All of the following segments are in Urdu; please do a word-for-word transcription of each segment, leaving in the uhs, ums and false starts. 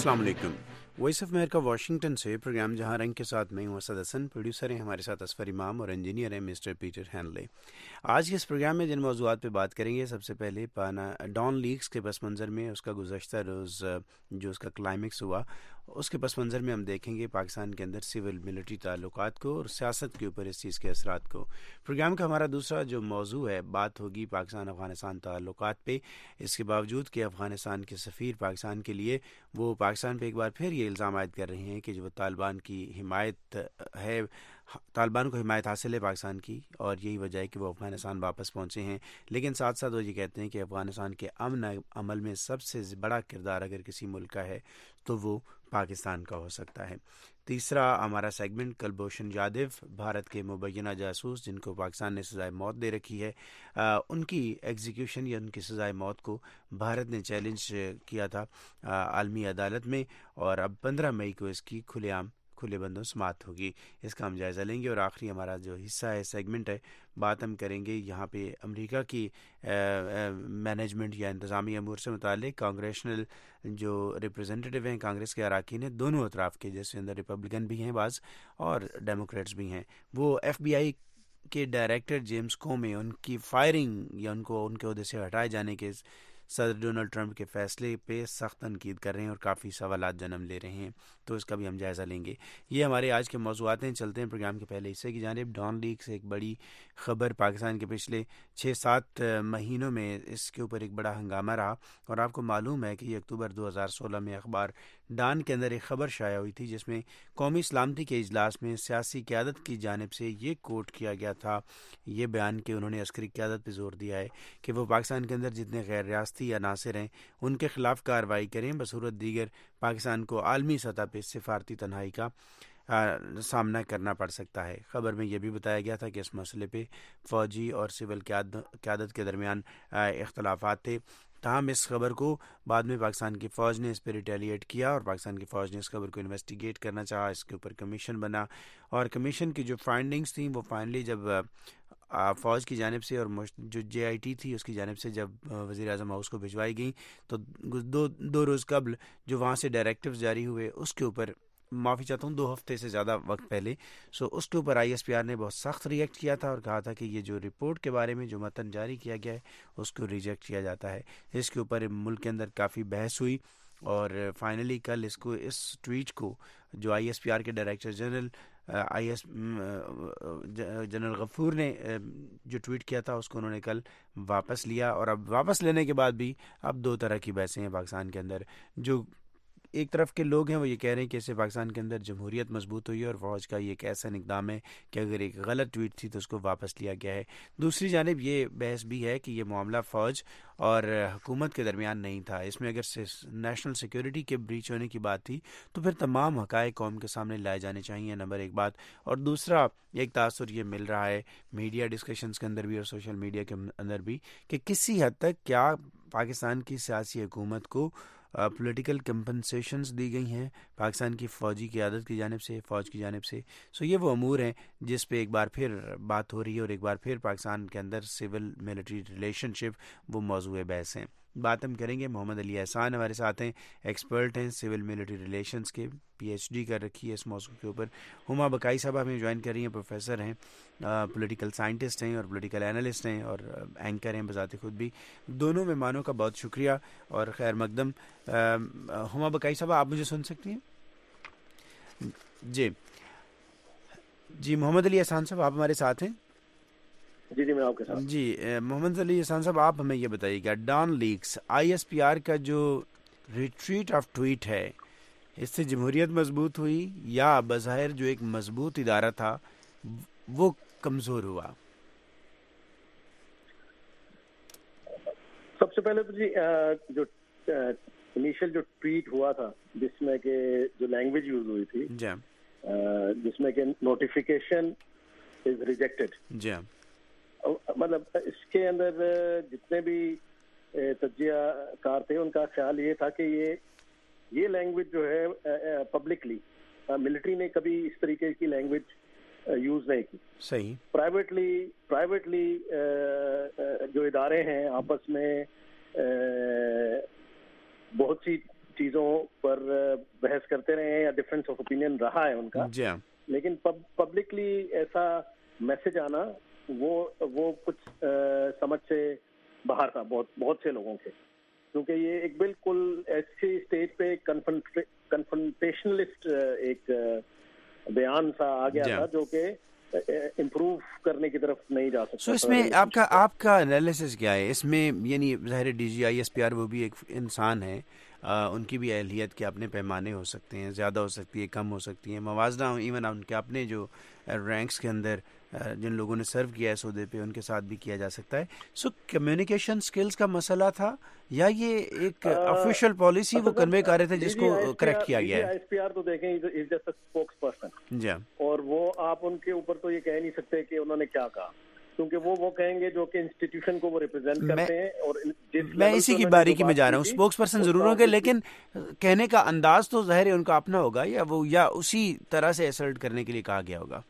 السلام علیکم. وائس آف امریکہ واشنگٹن سے پروگرام جہاں رنگ کے ساتھ میں ہوں اسد حسن. پروڈیوسر ہیں ہمارے ساتھ اسفر امام اور انجینئر ہیں مسٹر پیٹر ہینلے. آج کے اس پروگرام میں جن موضوعات پہ بات کریں گے، سب سے پہلے پانا ڈان لیکس کے پس منظر میں اس کا گزشتہ روز جو اس کا کلائمیکس ہوا، اس کے پس منظر میں ہم دیکھیں گے پاکستان کے اندر سول ملٹری تعلقات کو اور سیاست کے اوپر اس چیز کے اثرات کو. پروگرام کا ہمارا دوسرا جو موضوع ہے، بات ہوگی پاکستان افغانستان تعلقات پہ. اس کے باوجود کہ افغانستان کے سفیر پاکستان کے لیے وہ پاکستان پہ ایک بار پھر یہ الزام عائد کر رہے ہیں کہ جو طالبان کی حمایت ہے، طالبان کو حمایت حاصل ہے پاکستان کی، اور یہی وجہ ہے کہ وہ افغانستان واپس پہنچے ہیں. لیکن ساتھ ساتھ وہ یہ کہتے ہیں کہ افغانستان کے امن عمل میں سب سے بڑا کردار اگر کسی ملک کا ہے تو وہ پاکستان کا ہو سکتا ہے. تیسرا ہمارا سیگمنٹ کلبھوشن یادو، بھارت کے مبینہ جاسوس جن کو پاکستان نے سزائے موت دے رکھی ہے، آ, ان کی ایگزیکیوشن یا ان کی سزائے موت کو بھارت نے چیلنج کیا تھا عالمی عدالت میں، اور اب پندرہ مئی کو اس کی کھلے عام کھلے بندوں سماعت ہوگی. اس کا ہم جائزہ لیں گے. اور آخری ہمارا جو حصہ ہے، سیگمنٹ ہے، بات ہم کریں گے یہاں پہ امریکہ کی مینجمنٹ یا انتظامی امور سے متعلق. کانگریشنل جو ریپرزینٹیو ہیں، کانگریس کے اراکین ہیں دونوں اطراف کے، جس کے اندر ریپبلکن بھی ہیں بعض اور ڈیموکریٹس بھی ہیں، وہ ایف بی آئی کے ڈائریکٹر جیمز کومے ان کی فائرنگ یا ان کو ان کے عہدے سے ہٹائے جانے کے صدر ڈونلڈ ٹرمپ کے فیصلے پہ سخت تنقید کر رہے ہیں اور کافی سوالات جنم لے رہے ہیں. تو اس کا بھی ہم جائزہ لیں گے. یہ ہمارے آج کے موضوعات ہیں. چلتے ہیں پروگرام کے پہلے حصے کی جانب. ڈان لیکس ایک بڑی خبر، پاکستان کے پچھلے چھ سات مہینوں میں اس کے اوپر ایک بڑا ہنگامہ رہا، اور آپ کو معلوم ہے کہ یہ اکتوبر دو ہزار سولہ میں اخبار ڈان کے اندر ایک خبر شائع ہوئی تھی جس میں قومی سلامتی کے اجلاس میں سیاسی قیادت کی جانب سے یہ کوٹ کیا گیا تھا، یہ بیان کہ انہوں نے عسکری قیادت پہ زور دیا ہے کہ وہ پاکستان کے اندر جتنے غیر ریاستی عناصر ہیں ان کے خلاف کارروائی کریں، بصورت دیگر پاکستان کو عالمی سطح پہ سفارتی تنہائی کا سامنا کرنا پڑ سکتا ہے. خبر میں یہ بھی بتایا گیا تھا کہ اس مسئلے پہ فوجی اور سول قیادت کے درمیان اختلافات تھے. تاہم اس خبر کو بعد میں پاکستان کی فوج نے اس پہ ریٹیلیٹ کیا، اور پاکستان کی فوج نے اس خبر کو انویسٹیگیٹ کرنا چاہا. اس کے اوپر کمیشن بنا، اور کمیشن کی جو فائنڈنگز تھیں وہ فائنلی جب فوج کی جانب سے اور جو جے آئی ٹی تھی اس کی جانب سے جب وزیر اعظم ہاؤس کو بھجوائی گئی، تو دو دو روز قبل جو وہاں سے ڈائریکٹیوز جاری ہوئے اس کے اوپر، معافی چاہتا ہوں دو ہفتے سے زیادہ وقت پہلے، سو اس کے اوپر آئی ایس پی آر نے بہت سخت ریئیکٹ کیا تھا اور کہا تھا کہ یہ جو رپورٹ کے بارے میں جو متن جاری کیا گیا ہے اس کو ریجیکٹ کیا جاتا ہے. اس کے اوپر ملک کے اندر کافی بحث ہوئی، اور فائنلی کل اس کو اس ٹویٹ کو جو آئی ایس پی آر کے director general I S general Ghafoor نے جو ٹویٹ کیا تھا اس کو انہوں نے کل واپس لیا. اور اب واپس لینے کے بعد بھی اب دو طرح کی بحثیں ہیں پاکستان کے اندر. جو ایک طرف کے لوگ ہیں وہ یہ کہہ رہے ہیں کہ اس سے پاکستان کے اندر جمہوریت مضبوط ہوئی ہے اور فوج کا یہ ایک ایسا اقدام ہے کہ اگر ایک غلط ٹویٹ تھی تو اس کو واپس لیا گیا ہے. دوسری جانب یہ بحث بھی ہے کہ یہ معاملہ فوج اور حکومت کے درمیان نہیں تھا، اس میں اگر نیشنل سیکیورٹی کے بریچ ہونے کی بات تھی تو پھر تمام حقائق قوم کے سامنے لائے جانے چاہیے، نمبر ایک بات. اور دوسرا ایک تاثر یہ مل رہا ہے میڈیا ڈسکشنز کے اندر بھی اور سوشل میڈیا کے اندر بھی کہ کسی حد تک کیا پاکستان کی سیاسی حکومت کو پولیٹیکل کمپنسیشنز دی گئی ہیں پاکستان کی فوجی قیادت کی جانب سے، فوج کی جانب سے. سو یہ وہ امور ہیں جس پہ ایک بار پھر بات ہو رہی ہے، اور ایک بار پھر پاکستان کے اندر سول ملٹری ریلیشن شپ وہ موضوع بحث ہیں. بات ہم کریں گے. محمد علی احسان ہمارے ساتھ ہیں، ایکسپرٹ ہیں سول ملٹری ریلیشنز کے، پی ایچ ڈی کر رکھی ہے اس موضوع کے اوپر. ہما بقائی صاحب ہمیں جوائن کر رہی ہیں، پروفیسر ہیں، پولیٹیکل سائنٹسٹ ہیں اور پولیٹیکل اینالسٹ ہیں اور اینکر ہیں بذات خود بھی. دونوں مہمانوں کا بہت شکریہ اور خیر مقدم. ہما بقائی صاحب آپ مجھے سن سکتی ہیں؟ جی جی محمد علی احسان صاحب آپ ہمارے ساتھ ہیں؟ جی جی میں آپ کے ساتھ. جی محمد علی احسان صاحب آپ ہمیں یہ بتائیے گا، Dawn leaks I S P R کا جو ریٹریٹ آف ٹویٹ ہے، اس سے جمہوریت مضبوط ہوئی یا بظاہر جو ایک مضبوط ادارہ تھا وہ کمزور ہوا؟ سب سے پہلے تو جی جو انیشل جو ٹویٹ ہوا تھا جس میں کہ جو لینگویج یوز ہوئی تھی جی جس میں کہ نوٹیفیکیشن از ریجیکٹڈ، جی مطلب اس کے اندر جتنے بھی تجزیہ کار تھے ان کا خیال یہ تھا کہ یہ یہ لینگویج جو ہے پبلکلی ملٹری نے کبھی اس طریقے کی لینگویج یوز نہیں کی. صحیح. پرائیویٹلی پرائیویٹلی جو ادارے ہیں آپس میں بہت سی چیزوں پر بحث کرتے رہے ہیں یا ڈفرینس آف اوپینین رہا ہے ان کا, لیکن پبلکلی ایسا میسج آنا وہ وہ کچھ سمجھ سے باہر تھا بہت بہت سے لوگوں کے, کیونکہ یہ ایک بالکل ایسی اسٹیج پہ کنفرنٹیشنلسٹ ایک بیان سا آ گیا تھا جو کہ امپروو کرنے کی طرف نہیں جا سکتا. سو اس میں آپ کا آپ کا انالیسس کیا ہے اس میں؟ یعنی ظاہر D G I S P R وہ بھی ایک انسان ہے, ان کی بھی اہلیت کے اپنے پیمانے ہو سکتے ہیں, زیادہ ہو سکتی ہے, کم ہو سکتی ہیں, موازنہ ایون ان کے اپنے جو رینکس کے اندر جن لوگوں نے سرو کیا ہے سودے پہ ان کے ساتھ بھی کیا جا سکتا ہے. سو کمیونیکیشن سکلز کا مسئلہ تھا یا یہ ایک آفیشیل پالیسی وہ کنوے کر رہے تھے جس کو کریکٹ کیا گیا ہے؟ ایس پی آر تو دیکھیں is just a spokesperson, جی, اور وہ آپ ان کے اوپر تو یہ کہہ نہیں سکتے کہ انہوں نے کیا کہا, کیونکہ وہ وہ کہیں گے جو کہ انسٹیٹیوشن کو وہ ریپرزینٹ کرتے ہیں. اور میں اسی کی باریکی میں جا رہا ہوں, اسپوکس پرسن ضرور ہوں گے لیکن کہنے کا انداز تو ظاہر ہے ان کا اپنا ہوگا, یا وہ یا اسی طرح سے اسرٹ کرنے کے لیے کہا گیا ہوگا؟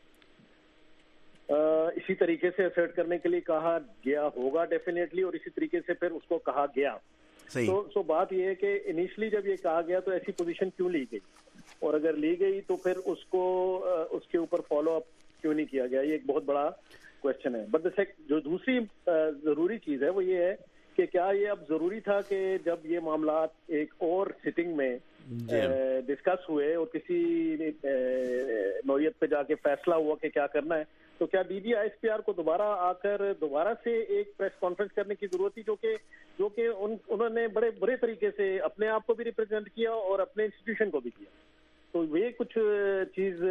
اسی طریقے سے اسرٹ کرنے کے لیے کہا گیا ہوگا ڈیفینیٹلی, اور اسی طریقے سے پھر اس کو کہا گیا. تو سو بات یہ ہے کہ انیشلی جب یہ کہا گیا تو ایسی پوزیشن کیوں لی گئی, اور اگر لی گئی تو پھر اس کو اس کے اوپر فالو اپ کیوں نہیں کیا گیا, یہ ایک بہت بڑا کوشچن ہے. بٹ جو دوسری ضروری چیز ہے وہ یہ ہے کہ کیا یہ اب ضروری تھا کہ جب یہ معاملات ایک اور سٹنگ میں ڈسکس ہوئے اور کسی نوعیت پہ جا کے فیصلہ ہوا کہ کیا کرنا ہے, تو کیا D G I S P R کو دوبارہ آ کر دوبارہ سے ایک پریس کانفرنس کرنے کی ضرورت تھی, جو کہ جو کہ ان, انہوں نے بڑے برے طریقے سے اپنے آپ کو بھی ریپرزینٹ کیا اور اپنے انسٹیٹیوشن کو بھی کیا. تو یہ کچھ چیز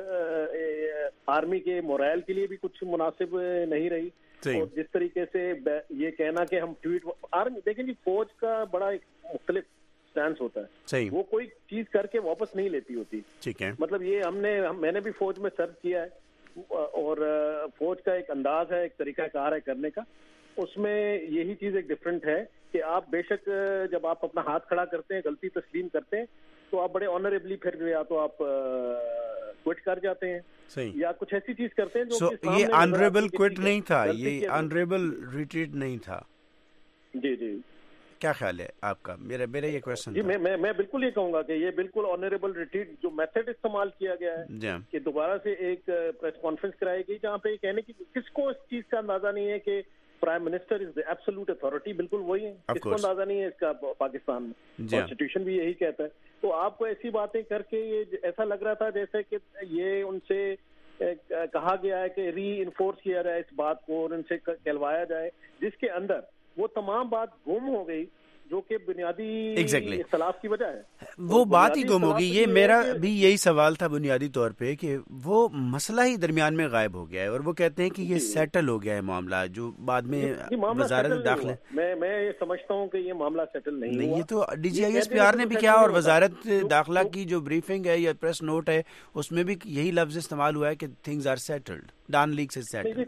آرمی کے مورائل کے لیے بھی کچھ مناسب نہیں رہی. اور جس طریقے سے یہ کہنا کہ ہم ٹویٹ, آرمی دیکھیں جی فوج کا بڑا ایک مختلف سٹینس ہوتا ہے, وہ کوئی چیز کر کے واپس نہیں لیتی ہوتی. ٹھیک ہے, مطلب یہ ہم نے میں نے بھی فوج میں سرو کیا ہے, اور فوج کا ایک انداز ہے, ایک طریقہ کار ہے کرنے کا, اس میں یہی چیز ایک ڈفرینٹ ہے کہ آپ بے شک جب آپ اپنا ہاتھ کھڑا کرتے ہیں, غلطی تسلیم کرتے ہیں, تو آپ بڑے آنریبلی پھر یا تو آپ کوئٹ کر جاتے ہیں یا کچھ ایسی چیز کرتے ہیں جو so, یہ آنریبل کوئٹ نہیں تھا, یہ آنریبل ریٹریٹ نہیں تھا. جی جی, کیا خیال ہے آپ کا؟ میرا میرا یہ کوشچن جی, میں میں میں بالکل یہ کہوں گا کہ یہ بالکل آنریبل ریٹریٹ جو میتھڈ استعمال کیا گیا ہے کہ دوبارہ سے ایک پریس کانفرنس کرائی گئی جہاں پہ یہ کہنے کی کس کو اس چیز کا اندازہ نہیں ہے کہ prime minister is the absolute authority, بالکل وہی ہے, کس کو اندازہ نہیں ہے اس کا پاکستان میں, کانسٹیٹیوشن بھی یہی کہتا ہے. تو آپ کو ایسی باتیں کر کے یہ ایسا لگ رہا تھا جیسے کہ یہ ان سے کہا گیا ہے کہ ری انفورس کیا جائے اس بات کو اور ان سے کہلوایا جائے, جس کے اندر وہ تمام بات گم ہو گئی جو کہ بنیادی اختلاف کی وجہ ہے. وہ بات ہی گم ہوگی. یہ میرا بھی یہی سوال تھا بنیادی طور پہ کہ وہ مسئلہ ہی درمیان میں غائب ہو گیا ہے, اور وہ کہتے ہیں کہ یہ سیٹل ہو گیا ہے معاملہ, جو بعد میں وزارت داخلہ. میں میں یہ سمجھتا ہوں کہ یہ معاملہ سیٹل نہیں ہوا. یہ تو D G I S P R نے بھی کیا, اور وزارت داخلہ کی جو بریفنگ ہے یا پریس نوٹ ہے اس میں بھی یہی لفظ استعمال ہوا ہے کہ things are settled, Dawn leak سے سیٹلڈ.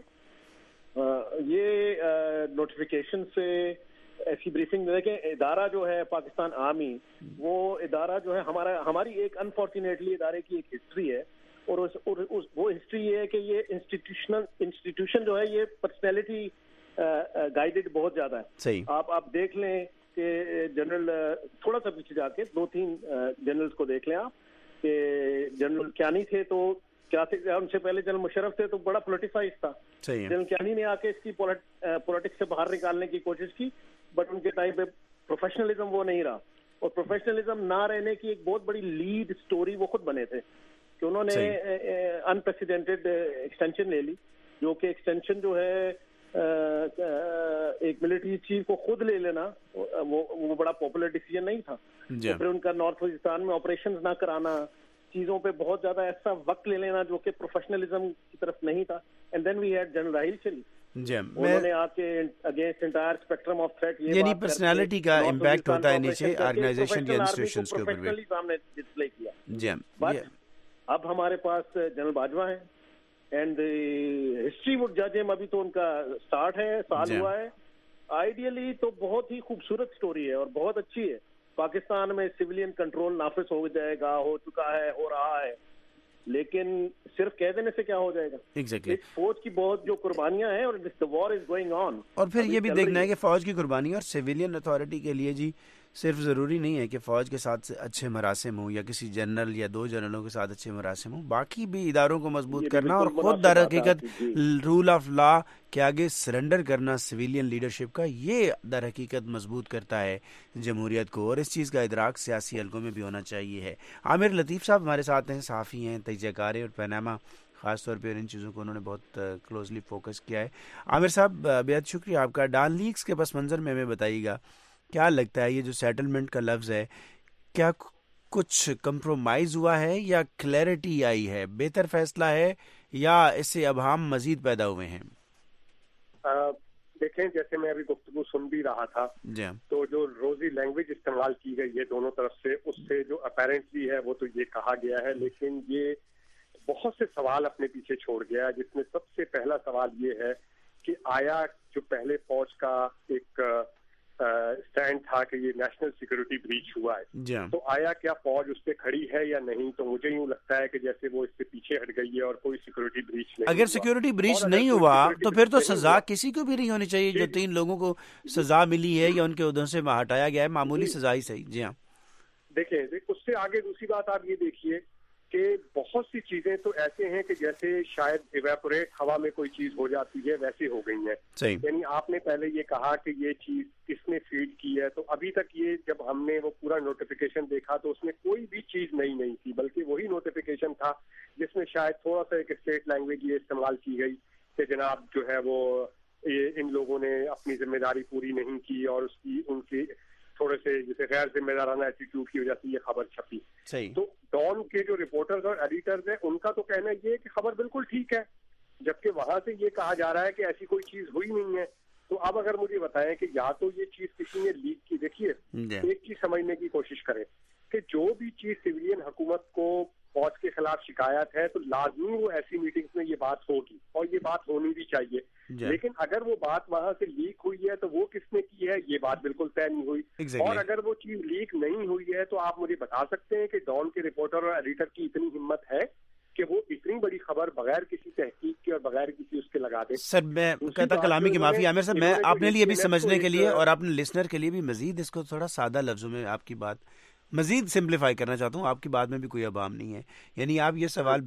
یہ نوٹیفیکیشن سے ایسی بریفنگ دیکھیں, ادارہ جو ہے پاکستان آرمی, وہ ادارہ جو ہے ہمارا ہماری ایک انفارچونیٹلی ادارے کی ایک ہسٹری ہے, اور اس, اور اس وہ ہسٹری یہ ہے کہ یہ انسٹیٹیوشنل انسٹیٹیوشن جو ہے یہ پرسنالٹی گائیڈڈ بہت زیادہ ہے. آپ آپ دیکھ لیں کہ جنرل تھوڑا سا پیچھے جا کے دو تین جنرلز کو دیکھ لیں آپ کہ جنرل کیانی تھے تو کیا تھے, ان سے پہلے جنرل مشرف تھے تو بڑا پولیٹیسائز تھا. جنرل کیانی نے آ کے اس کی پولیٹکس سے باہر نکالنے کی کوشش کی, بٹ ان کے ٹائم پہ پروفیشنلزم وہ نہیں رہا, اور پروفیشنلزم نہ رہنے کی ایک بہت بڑی لیڈ سٹوری وہ خود بنے تھے کہ انہوں نے انپریسیڈنٹڈ ایکسٹینشن لے لی, جو کہ ایکسٹینشن جو ہے ایک ملٹری چیف کو خود لے لینا وہ وہ بڑا پاپولر ڈیسیجن نہیں تھا. پھر ان کا نارتھ وزیرستان میں آپریشنز نہ کرانا, چیزوں پہ بہت زیادہ ایسا وقت لے لینا جو کہ پروفیشنلزم کی طرف نہیں تھا. And then we had general Raheel Sharif, انہوں نے آ کے against entire spectrum of threat, یعنی پرسنالٹی کا امپیکٹ ہوتا ہے نیچے آرگنائزیشن کے انسٹیٹیوشنز کے اوپر بھی سامنے ڈسپلے کیا. جی, بٹ اب ہمارے پاس جنرل باجوہ ہیں, اینڈ ہسٹری وڈ جج ہم, ابھی تو ان کا سٹارٹ ہے, سال ہوا ہے. آئیڈیلی تو بہت ہی خوبصورت سٹوری ہے اور بہت اچھی ہے. پاکستان میں سویلین کنٹرول نافذ ہو جائے گا, ہو چکا ہے, ہو رہا ہے, لیکن صرف کہہ دینے سے کیا ہو جائے گا؟ ایگزیکٹلی فوج کی بہت جو قربانیاں ہیں, اور وار از گوئنگ آن, اور پھر یہ بھی دیکھنا ہے کہ فوج کی قربانی اور سویلین اتھارٹی کے لیے جی صرف ضروری نہیں ہے کہ فوج کے ساتھ اچھے مراسم ہوں یا کسی جنرل یا دو جنرلوں کے ساتھ اچھے مراسم ہوں، باقی بھی اداروں کو مضبوط کرنا اور خود در حقیقت رول آف لا کے آگے سرنڈر کرنا سویلین لیڈرشپ کا، یہ در حقیقت مضبوط کرتا ہے جمہوریت کو، اور اس چیز کا ادراک سیاسی حلقوں میں بھی ہونا چاہیے ہے۔ عامر لطیف صاحب ہمارے ساتھ ہیں، صحافی ہیں، تجزیہ کار ہیں، اور پاناما خاص طور پہ ان چیزوں کو انہوں نے بہت کلوزلی فوکس کیا ہے۔ عامر صاحب بہت شکریہ آپ کا۔ ڈان لیکس کے پس منظر میں ہمیں بتائیے گا کیا لگتا ہے یہ جو سیٹلمنٹ کا لفظ ہے، کیا کچھ کمپرومائز ہوا ہے یا کلیئرٹی آئی ہے، بہتر فیصلہ ہے یا اس سے ابہام مزید پیدا ہوئے ہیں؟ دیکھیں، جیسے میں ابھی گفتگو سن بھی رہا تھا جی، تو جو روزی لینگویج استعمال کی گئی ہے دونوں طرف سے، اس سے جو اپیرنٹلی ہے وہ تو یہ کہا گیا ہے، لیکن یہ بہت سے سوال اپنے پیچھے چھوڑ گیا، جس میں سب سے پہلا سوال یہ ہے کہ آیا جو پہلے فوج کا ایک اسٹینڈ تھا کہ یہ نیشنل سیکورٹی بریچ ہوا ہے، تو آیا کیا فوج اس پہ کھڑی ہے یا نہیں؟ تو مجھے یوں لگتا ہے کہ جیسے وہ اس سے پیچھے ہٹ گئی ہے اور کوئی سیکورٹی بریچ نہیں۔ اگر سیکورٹی بریچ نہیں ہوا تو پھر تو سزا کسی کو بھی نہیں ہونی چاہیے، جو تین لوگوں کو سزا ملی ہے یا ان کے عہدوں سے ہٹایا گیا ہے، معمولی سزا ہی صحیح۔ جی ہاں، دیکھیں اس سے آگے دوسری بات آپ یہ دیکھیے کہ بہت سی چیزیں تو ایسے ہیں کہ جیسے شاید ایویپوریٹ ہوا میں کوئی چیز ہو جاتی ہے ویسے ہو گئی ہیں۔ یعنی آپ نے پہلے یہ کہا کہ یہ چیز کس نے فیڈ کی ہے، تو ابھی تک یہ جب ہم نے وہ پورا نوٹیفیکیشن دیکھا تو اس میں کوئی بھی چیز نئی نہیں تھی، بلکہ وہی نوٹیفیکیشن تھا جس میں شاید تھوڑا سا ایک اسٹیٹ لینگویج یہ استعمال کی گئی کہ جناب جو ہے وہ ان لوگوں نے اپنی ذمہ داری پوری نہیں کی اور اس کی ان کی تھوڑے سے جیسے غیر ذمہ دارانہ ایٹیٹیوڈ کی وجہ سے یہ خبر چھپی۔ تو ڈان کے جو رپورٹرز اور ایڈیٹرز ہیں ان کا تو کہنا یہ ہے کہ خبر بالکل ٹھیک ہے، جبکہ وہاں سے یہ کہا جا رہا ہے کہ ایسی کوئی چیز ہوئی نہیں ہے۔ تو اب اگر مجھے بتائیں کہ یا تو یہ چیز کسی نے لیک کی، دیکھیے ایک چیز سمجھنے کی کوشش کریں کہ جو بھی چیز سویلین حکومت کو فوج کے خلاف شکایت ہے تو لازمی وہ ایسی میٹنگز میں یہ بات ہوگی اور یہ بات ہونی بھی چاہیے، لیکن اگر وہ بات وہاں سے لیک ہوئی ہے تو وہ کس نے کی ہے یہ بات بالکل طے نہیں ہوئی، اور اگر وہ چیز لیک نہیں ہوئی ہے تو آپ مجھے بتا سکتے ہیں کہ ڈان کے رپورٹر اور ایڈیٹر کی اتنی ہمت ہے کہ وہ اتنی بڑی خبر بغیر کسی تحقیق کے اور بغیر کسی اس کے لگا دے؟ سر میں کہتا کلامی کی معافی عامر صاحب، میں اپنے لیے بھی سمجھنے کے لیے اور اپنے لسنر کے لیے بھی مزید اس کو تھوڑا سادہ لفظوں میں آپ کی بات مزید سمپلیفائی کرنا چاہتا ہوں۔ آپ کی بات میں بھی کوئی ابہام نہیں ہے، یعنی آپ یہ سوال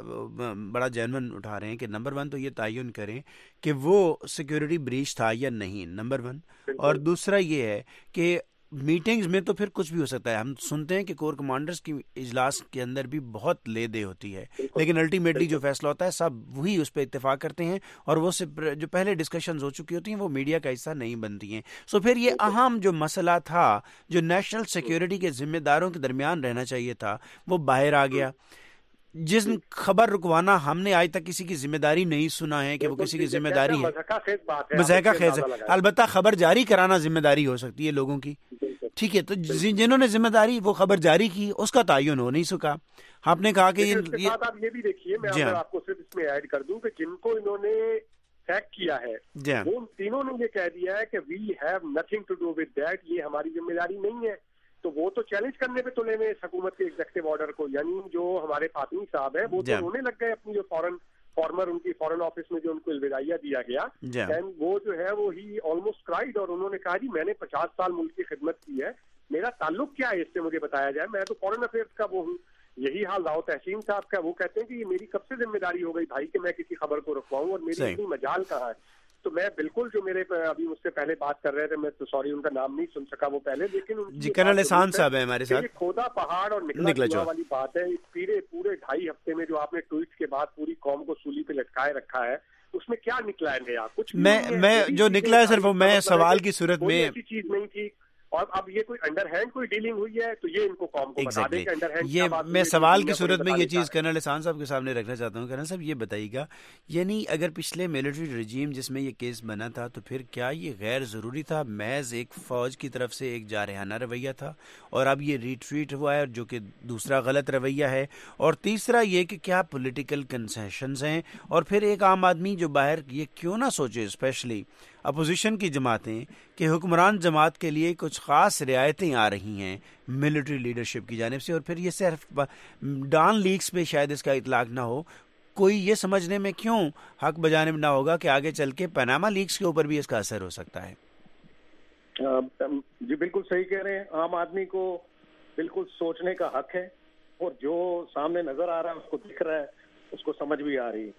بڑا جینون اٹھا رہے ہیں کہ نمبر ون تو یہ تعین کریں کہ وہ سیکورٹی بریچ تھا یا نہیں، نمبر ون، اور دوسرا یہ ہے کہ میٹنگز میں تو پھر کچھ بھی ہو سکتا ہے، ہم سنتے ہیں کہ کور کمانڈرز کی اجلاس کے اندر بھی بہت لے دے ہوتی ہے، لیکن الٹیمیٹلی جو فیصلہ ہوتا ہے سب وہی اس پہ اتفاق کرتے ہیں، اور وہ جو پہلے ڈسکشنز ہو چکی ہوتی ہیں وہ میڈیا کا حصہ نہیں بنتی ہیں۔ سو پھر یہ اہم جو مسئلہ تھا جو نیشنل سیکیورٹی کے ذمہ داروں کے درمیان رہنا چاہیے تھا وہ باہر آ گیا۔ جس خبر رکوانا ہم نے آج تک کسی کی ذمہ داری نہیں سنا ہے کہ وہ کسی کی ذمہ داری ہے، مضحکہ خیز ہے، البتہ خبر جاری کرانا ذمہ داری ہو سکتی ہے لوگوں کی، ٹھیک ہے، تو جنہوں نے ذمہ داری وہ خبر جاری کی اس کا تعین ہو نہیں سکا۔ آپ نے کہا کہ آپ یہ بھی دیکھیے، میں آپ کو صرف اس میں ایڈ کر دوں کہ جن کو انہوں نے سیک کیا ہے وہ تینوں نے یہ کہہ دیا ہے کہ we have nothing to do with that, یہ ہماری ذمہ داری نہیں ہے۔ تو وہ تو چیلنج کرنے پہ تلے میں اس حکومت کے ایگزیکٹو آرڈر کو، یعنی جو ہمارے فاطمی صاحب ہیں وہ تو رونے لگ گئے اپنی جو فورن فارمر ان کی فورن آفس میں جو ان کو الوداعیہ دیا گیا، اینڈ وہ جو ہے وہ ہی آلموسٹ کرائیڈ، اور انہوں نے کہا جی میں نے پچاس سال ملک کی خدمت کی ہے، میرا تعلق کیا ہے اس سے مجھے بتایا جائے، میں تو فورن افیئرس کا وہ ہوں۔ یہی حال راؤ تحسین صاحب کا، وہ کہتے ہیں کہ یہ میری کب سے ذمہ داری ہو گئی بھائی کہ میں کسی خبر کو رکھواؤں، اور میری اتنی مجال کہاں ہے۔ تو میں بالکل جو میرے ابھی مجھ سے پہلے بات کر رہے تھے، میں تو سوری ان کا نام نہیں سن سکا وہ پہلے، لیکن جی کرنل احسان صاحب ہیں ہمارے ساتھ، کھودا پہاڑ اور نکلا چوہا والی بات ہے۔ اس پورے پورے ڈھائی ہفتے میں جو آپ نے ٹویٹس کے بعد پوری قوم کو سولی پہ لٹکائے رکھا ہے، اس میں کیا نکلا ہے نیا؟ کچھ میں میں جو نکلا ہے صرف میں سوال کی صورت میں ایسی چیز نہیں تھی، اور اب یہ کوئی انڈر ہینڈ کوئی ڈیلنگ ہوئی ہے تو یہ ان کو قوم کو بتا دیں کہ انڈر ہینڈ یہ میں سوال کی صورت میں یہ چیز کرنل احسان صاحب کے سامنے رکھنا چاہتا ہوں۔ کرنل صاحب یہ بتائیے گا، یعنی اگر پچھلے ملٹری رجیم جس میں یہ کیس بنا تھا تو پھر کیا یہ غیر ضروری تھا، محض ایک فوج کی طرف سے ایک جارحانہ رویہ تھا، اور اب یہ ریٹریٹ ہوا ہے جو کہ دوسرا غلط رویہ ہے، اور تیسرا یہ کہ کیا پولیٹیکل کنسیشنز ہیں، اور پھر ایک عام آدمی جو باہر یہ کیوں نہ سوچے، اسپیشلی اپوزیشن کی جماعتیں، کہ حکمران جماعت کے لیے کچھ خاص رعایتیں آ رہی ہیں ملٹری لیڈرشپ کی جانب سے، اور پھر یہ صرف ڈان لیکس پہ شاید اس کا اطلاق نہ ہو، کوئی یہ سمجھنے میں کیوں حق بجانب نہ ہوگا کہ آگے چل کے پاناما لیکس کے اوپر بھی اس کا اثر ہو سکتا ہے؟ جی بالکل صحیح کہہ رہے ہیں. عام آدمی کو بالکل سوچنے کا حق ہے, اور جو سامنے نظر آ رہا ہے اس کو دکھ رہا ہے, اس کو سمجھ بھی آ رہی ہے.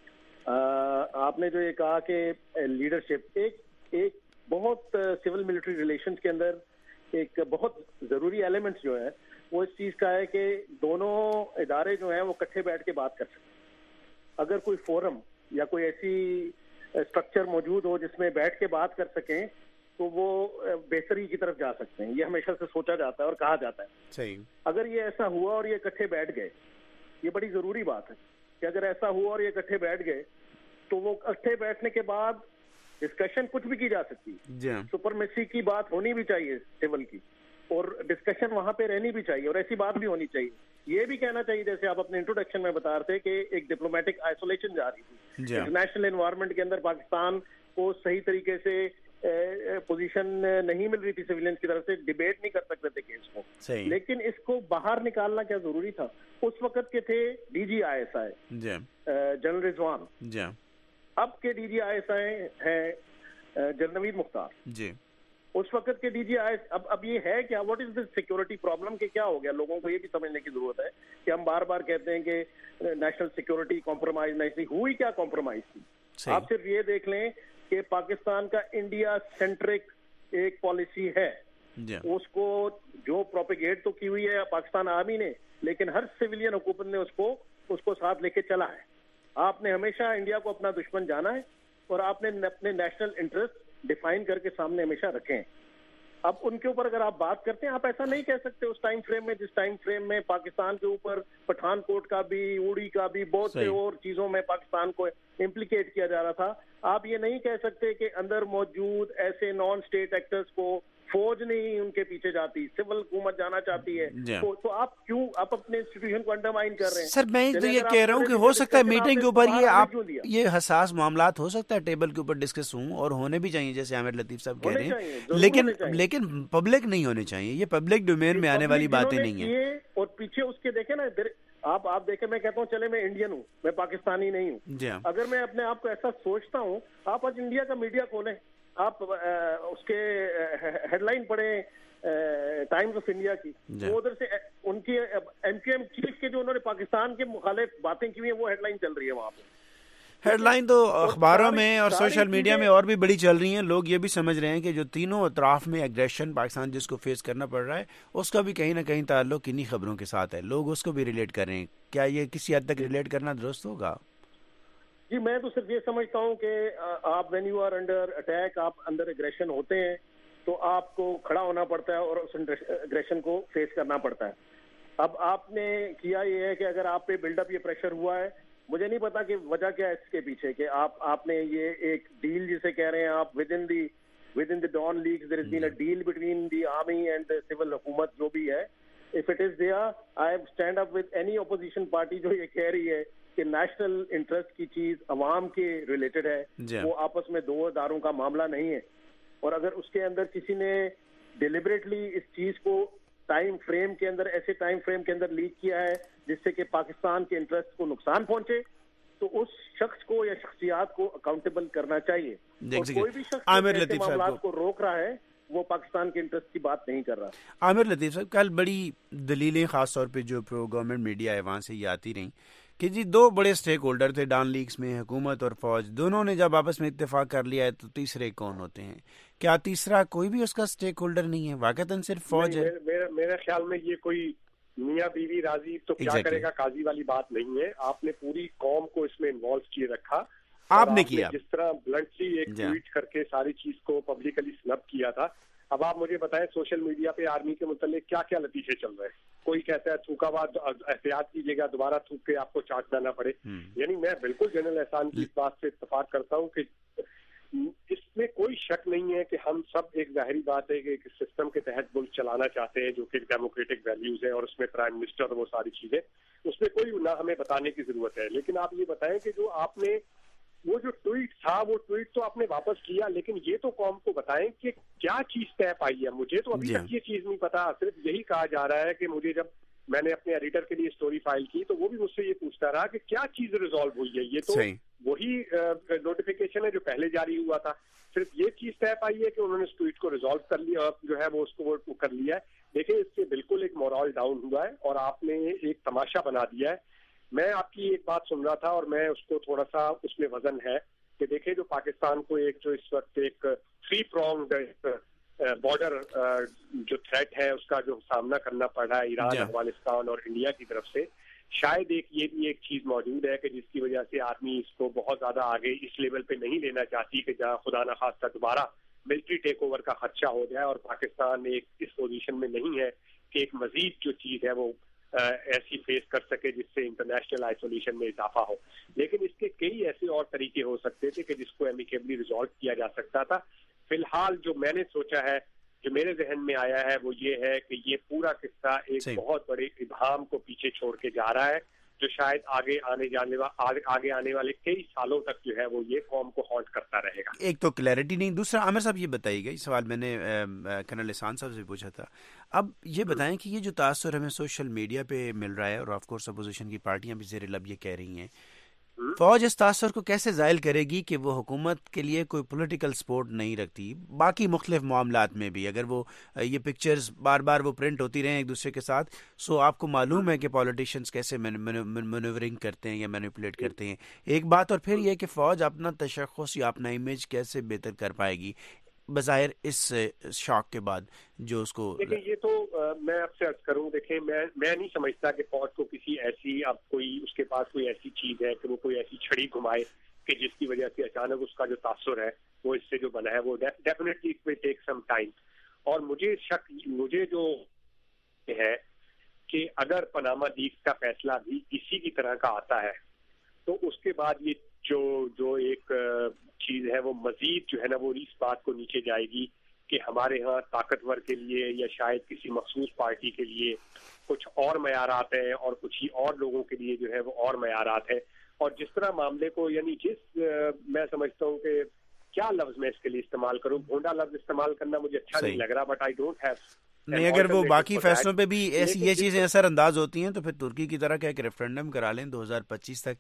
آپ نے جو یہ کہا کہ لیڈرشپ ایک ایک بہت سول ملٹری ریلیشنز کے اندر ایک بہت ضروری ایلیمنٹس جو ہے وہ اس چیز کا ہے کہ دونوں ادارے جو ہیں وہ اکٹھے بیٹھ کے بات کر سکیں. اگر کوئی فورم یا کوئی ایسی اسٹرکچر موجود ہو جس میں بیٹھ کے بات کر سکیں تو وہ بہتری کی طرف جا سکتے ہیں. یہ ہمیشہ سے سوچا جاتا ہے اور کہا جاتا ہے. صحیح. اگر یہ ایسا ہوا اور یہ اکٹھے بیٹھ گئے, یہ بڑی ضروری بات ہے کہ اگر ایسا ہوا اور یہ اکٹھے بیٹھ گئے تو وہ اکٹھے بیٹھنے کے بعد ڈسکشن کچھ بھی کی جا سکتی ہے. سپرمیسی کی بات ہونی بھی چاہیے سول کی, اور ڈسکشن وہاں پہ رہنی بھی چاہیے, اور ایسی بات بھی ہونی چاہیے. یہ بھی کہنا چاہیے جیسے آپ اپنے انٹروڈکشن میں بتا رہے تھے کہ ایک ڈپلومیٹک آئسولیشن جا رہی تھی انٹرنیشنل انوائرمنٹ کے اندر. پاکستان کو صحیح طریقے سے پوزیشن نہیں مل رہی تھی سویلینس کی طرف سے, ڈیبیٹ نہیں کر سکتے تھے کیس کو, لیکن اس کو باہر نکالنا کیا ضروری تھا. اس وقت کے تھے D G I S I general Rizwan, اب کے ڈی جی آئی ایس آئی ہیں جنرل نوید مختار. جی اس وقت کے ڈی جی آئی اب اب یہ ہے کیا, what is this security problem کہ کیا ہو گیا. لوگوں کو یہ بھی سمجھنے کی ضرورت ہے کہ ہم بار بار کہتے ہیں کہ نیشنل سیکورٹی کمپرومائز نہیں تھی, ہوئی کیا کمپرومائز تھی. آپ صرف یہ دیکھ لیں کہ پاکستان کا انڈیا سینٹرک ایک پالیسی ہے, اس کو جو پروپیگیٹ تو کی ہوئی ہے پاکستان آرمی نے, لیکن ہر سویلین حکومت نے اس کو اس کو ساتھ لے کے چلا ہے. آپ نے ہمیشہ انڈیا کو اپنا دشمن جانا ہے, اور آپ نے اپنے نیشنل انٹرسٹ ڈیفائن کر کے سامنے ہمیشہ رکھیں. اب ان کے اوپر اگر آپ بات کرتے ہیں, آپ ایسا نہیں کہہ سکتے اس ٹائم فریم میں جس ٹائم فریم میں پاکستان کے اوپر پٹھان کوٹ کا بھی, اوڑی کا بھی, بہت سے اور چیزوں میں پاکستان کو امپلیکیٹ کیا جا رہا تھا. آپ یہ نہیں کہہ سکتے کہ اندر موجود ایسے نان اسٹیٹ ایکٹرز کو فوج نہیں ان کے پیچھے جاتی, سول حکومت جانا چاہتی ہے, تو آپ کیوں آپ اپنے انسٹیٹیوشن کو انڈرمائن کر رہے ہیں. سر میں تو یہ کہہ رہا ہوں کہ ہو سکتا ہے میٹنگ کے اوپر یہ آپ یہ حساس معاملات ہو سکتا ہے ٹیبل کے اوپر ڈسکس ہوں, اور ہونے بھی چاہیے جیسے عامر لطیف صاحب کہہ رہے ہیں, لیکن لیکن پبلک نہیں ہونے چاہیے. یہ پبلک ڈومین میں آنے والی باتیں نہیں ہیں. اور پیچھے اس کے دیکھیں نا, آپ آپ دیکھیں, میں کہتا ہوں چلے میں انڈین ہوں, میں پاکستانی نہیں ہوں. اگر میں اپنے آپ کو ایسا سوچتا ہوں, آپ آج انڈیا کا میڈیا کھولیں, آپ اس کے ہیڈ لائن پڑھیں ٹائمز آف انڈیا کی, وہ ادھر سے ان کی ایم کیو ایم چیف کے جو انہوں نے پاکستان کے مخالف باتیں کی ہوئی ہیں وہ ہیڈ لائن چل رہی ہے وہاں پہ. ہیڈ لائن تو اخباروں میں اور سوشل میڈیا میں اور بھی بڑی چل رہی ہیں. لوگ یہ بھی سمجھ رہے ہیں کہ جو تینوں اطراف میں ایگریشن پاکستان جس کو فیس کرنا پڑ رہا ہے اس کا بھی کہیں نہ کہیں تعلق انہی خبروں کے ساتھ ہے. لوگ اس کو بھی ریلیٹ کر رہے ہیں. کیا یہ کسی حد تک ریلیٹ کرنا درست ہوگا؟ جی میں تو صرف یہ سمجھتا ہوں کہ آپ when you are under attack, آپ اندر ایگریشن ہوتے ہیں تو آپ کو کھڑا ہونا پڑتا ہے اور اس ایگریشن کو فیس کرنا پڑتا ہے. اب آپ نے کیا یہ ہے کہ اگر آپ پہ بلڈ اپ یہ پریشر ہوا ہے, مجھے نہیں پتا کہ وجہ کیا ہے اس کے پیچھے, کہ آپ آپ نے یہ ایک ڈیل جسے کہہ رہے ہیں آپ within the within the Dawn leaks there is been a deal between the army and civil حکومت جو بھی ہے. if it is there, I stand up with any opposition party جو یہ کہہ رہی ہے کہ نیشنل انٹرسٹ کی چیز عوام کے ریلیٹڈ ہے, وہ آپس میں دو اداروں کا معاملہ نہیں ہے. اور اگر اس کے اندر کسی نے ڈیلیبریٹلی اس چیز کو ٹائم فریم کے اندر ایسے ٹائم فریم کے اندر لیک کیا ہے جس سے کہ پاکستان کے انٹرسٹ کو نقصان پہنچے, تو اس شخص کو یا شخصیات کو اکاؤنٹیبل کرنا چاہیے. اور کوئی بھی شخص ایسے معاملات کو روک رہا ہے وہ پاکستان کے انٹرسٹ کی بات نہیں کر رہا. عامر لطیف صاحب, کل بڑی دلیلیں خاص طور پہ جو پرو گورنمنٹ میڈیا ہے وہاں سے یہ آتی رہیں کہ جی دو بڑے سٹیک ہولڈر تھے ڈان لیگز میں, حکومت اور فوج, دونوں نے جب آپس میں اتفاق کر لیا ہے تو تیسرے کون ہوتے ہیں؟ کیا تیسرا کوئی بھی اس کا سٹیک ہولڈر نہیں ہے, واقعتاً صرف فوج ہے؟ میرے خیال میں یہ کوئی میاں بیوی راضی تو کیا کرے گا قاضی والی بات نہیں ہے. آپ نے پوری قوم کو اس میں انوالو کیے رکھا, آپ نے کیا جس طرح بلنٹلی ایک ٹویٹ کر کے ساری چیز کو پبلکلی سنپ کیا تھا. اب آپ مجھے بتائیں سوشل میڈیا پہ آرمی کے متعلق کیا کیا لطیفے چل رہے ہیں. کوئی کہتا ہے تھوکا بعد احتیاط کیجیے گا دوبارہ تھوک کے آپ کو چاٹنا نہ پڑے. یعنی میں بالکل جنرل احسان کی اس بات سے اتفاق کرتا ہوں کہ اس میں کوئی شک نہیں ہے کہ ہم سب, ایک ظاہری بات ہے کہ ایک سسٹم کے تحت ملک چلانا چاہتے ہیں جو کہ ڈیموکریٹک ویلیوز ہیں, اور اس میں پرائم منسٹر اور وہ ساری چیزیں, اس میں کوئی نہ ہمیں بتانے کی ضرورت ہے. لیکن آپ یہ بتائیں کہ جو آپ نے وہ جو ٹویٹ تھا وہ ٹویٹ تو آپ نے واپس کیا, لیکن یہ تو قوم کو بتائیں کہ کیا چیز طے پائی ہے. مجھے تو ابھی تک یہ چیز نہیں پتا. صرف یہی کہا جا رہا ہے کہ مجھے جب میں نے اپنے ایڈیٹر کے لیے اسٹوری فائل کی تو وہ بھی مجھ سے یہ پوچھتا رہا کہ کیا چیز ریزالو ہوئی ہے. یہ تو وہی نوٹیفیکیشن ہے جو پہلے جاری ہوا تھا. صرف یہ چیز طے پائی ہے کہ انہوں نے اس ٹویٹ کو ریزالو کر لیا اور جو ہے وہ اس کو وہ کر لیا ہے. دیکھیں اس سے بالکل ایک مورال ڈاؤن ہوا ہے اور آپ نے ایک تماشا بنا دیا ہے. میں آپ کی ایک بات سن رہا تھا اور میں اس کو تھوڑا سا اس میں وزن ہے کہ دیکھیں جو پاکستان کو ایک جو اس وقت ایک تھری پرونگڈ بارڈر جو تھریٹ ہے اس کا جو سامنا کرنا پڑ رہا ہے ایران, افغانستان اور انڈیا کی طرف سے, شاید ایک یہ بھی ایک چیز موجود ہے کہ جس کی وجہ سے آدمی اس کو بہت زیادہ آگے اس لیول پہ نہیں لینا چاہتی کہ جہاں خدا نخواستہ دوبارہ ملٹری ٹیک اوور کا خدشہ ہو جائے اور پاکستان ایک اس پوزیشن میں نہیں ہے کہ ایک مزید جو چیز ہے وہ ایسی فیس کر سکے جس سے انٹرنیشنل آئسولیشن میں اضافہ ہو. لیکن اس کے کئی ایسے اور طریقے ہو سکتے تھے کہ جس کو ایمیکیبلی ریزالو کیا جا سکتا تھا. فی الحال جو میں نے سوچا ہے, جو میرے ذہن میں آیا ہے, وہ یہ ہے کہ یہ پورا قصہ ایک بہت بڑے ابہام کو پیچھے چھوڑ کے جا رہا ہے جو شاید آگے آنے جانے آگے آنے والے کئی سالوں تک جو ہے وہ یہ قوم کو ہانٹ کرتا رہے گا. ایک تو کلیئرٹی نہیں, دوسرا عامر صاحب یہ بتائیے گا, یہ سوال میں نے کرنل احسان صاحب سے پوچھا تھا, اب یہ بتائیں کہ یہ جو تاثر ہمیں سوشل میڈیا پہ مل رہا ہے اور آف کورس اپوزیشن کی پارٹیاں بھی زیر لب یہ کہہ رہی ہیں, فوج اس تاثر کو کیسے زائل کرے گی کہ وہ حکومت کے لیے کوئی پولیٹیکل سپورٹ نہیں رکھتی باقی مختلف معاملات میں بھی؟ اگر وہ یہ پکچرز بار بار وہ پرنٹ ہوتی رہیں ایک دوسرے کے ساتھ, سو آپ کو معلوم ہے کہ پولیٹیشینز کیسے مینوورنگ کرتے ہیں یا مینیپولیٹ کرتے ہیں, ایک بات. اور پھر یہ کہ فوج اپنا تشخص یا اپنا امیج کیسے بہتر کر پائے گی بظاہر اس شاک کے بعد جو اس کو. دیکھیں یہ تو میں آپ سے عرض کروں, دیکھیں میں میں نہیں سمجھتا کہ فوج کو کسی ایسی اب کوئی اس کے پاس کوئی ایسی چیز ہے کہ وہ کوئی ایسی چھڑی گھمائے کہ جس کی وجہ سے اچانک اس کا جو تاثر ہے وہ اس سے جو بنا ہے وہ definitely it will take some time. اور مجھے شک مجھے جو ہے کہ اگر پاناما لیکس کا فیصلہ بھی اسی کی طرح کا آتا ہے تو اس کے بعد یہ جو جو ایک چیز ہے وہ مزید جو ہے نا وہ اس بات کو نیچے جائے گی کہ ہمارے ہاں طاقتور کے لیے یا شاید کسی مخصوص پارٹی کے لیے کچھ اور معیارات ہیں اور کچھ ہی اور لوگوں کے لیے جو ہے وہ اور معیارات ہیں. اور جس طرح معاملے کو یعنی جس میں سمجھتا ہوں کہ کیا لفظ میں اس کے لیے استعمال کروں, بھونڈا لفظ استعمال کرنا مجھے اچھا نہیں لگ رہا, بٹ آئی ڈونٹ ہیو نہیں. اگر وہ باقی فیصلوں پہ بھی ایسی یہ چیزیں اثر انداز ہوتی ہیں تو پھر ترکی کی طرح کیا ایک ریفرینڈم کرا لیں دو ہزار پچیس تک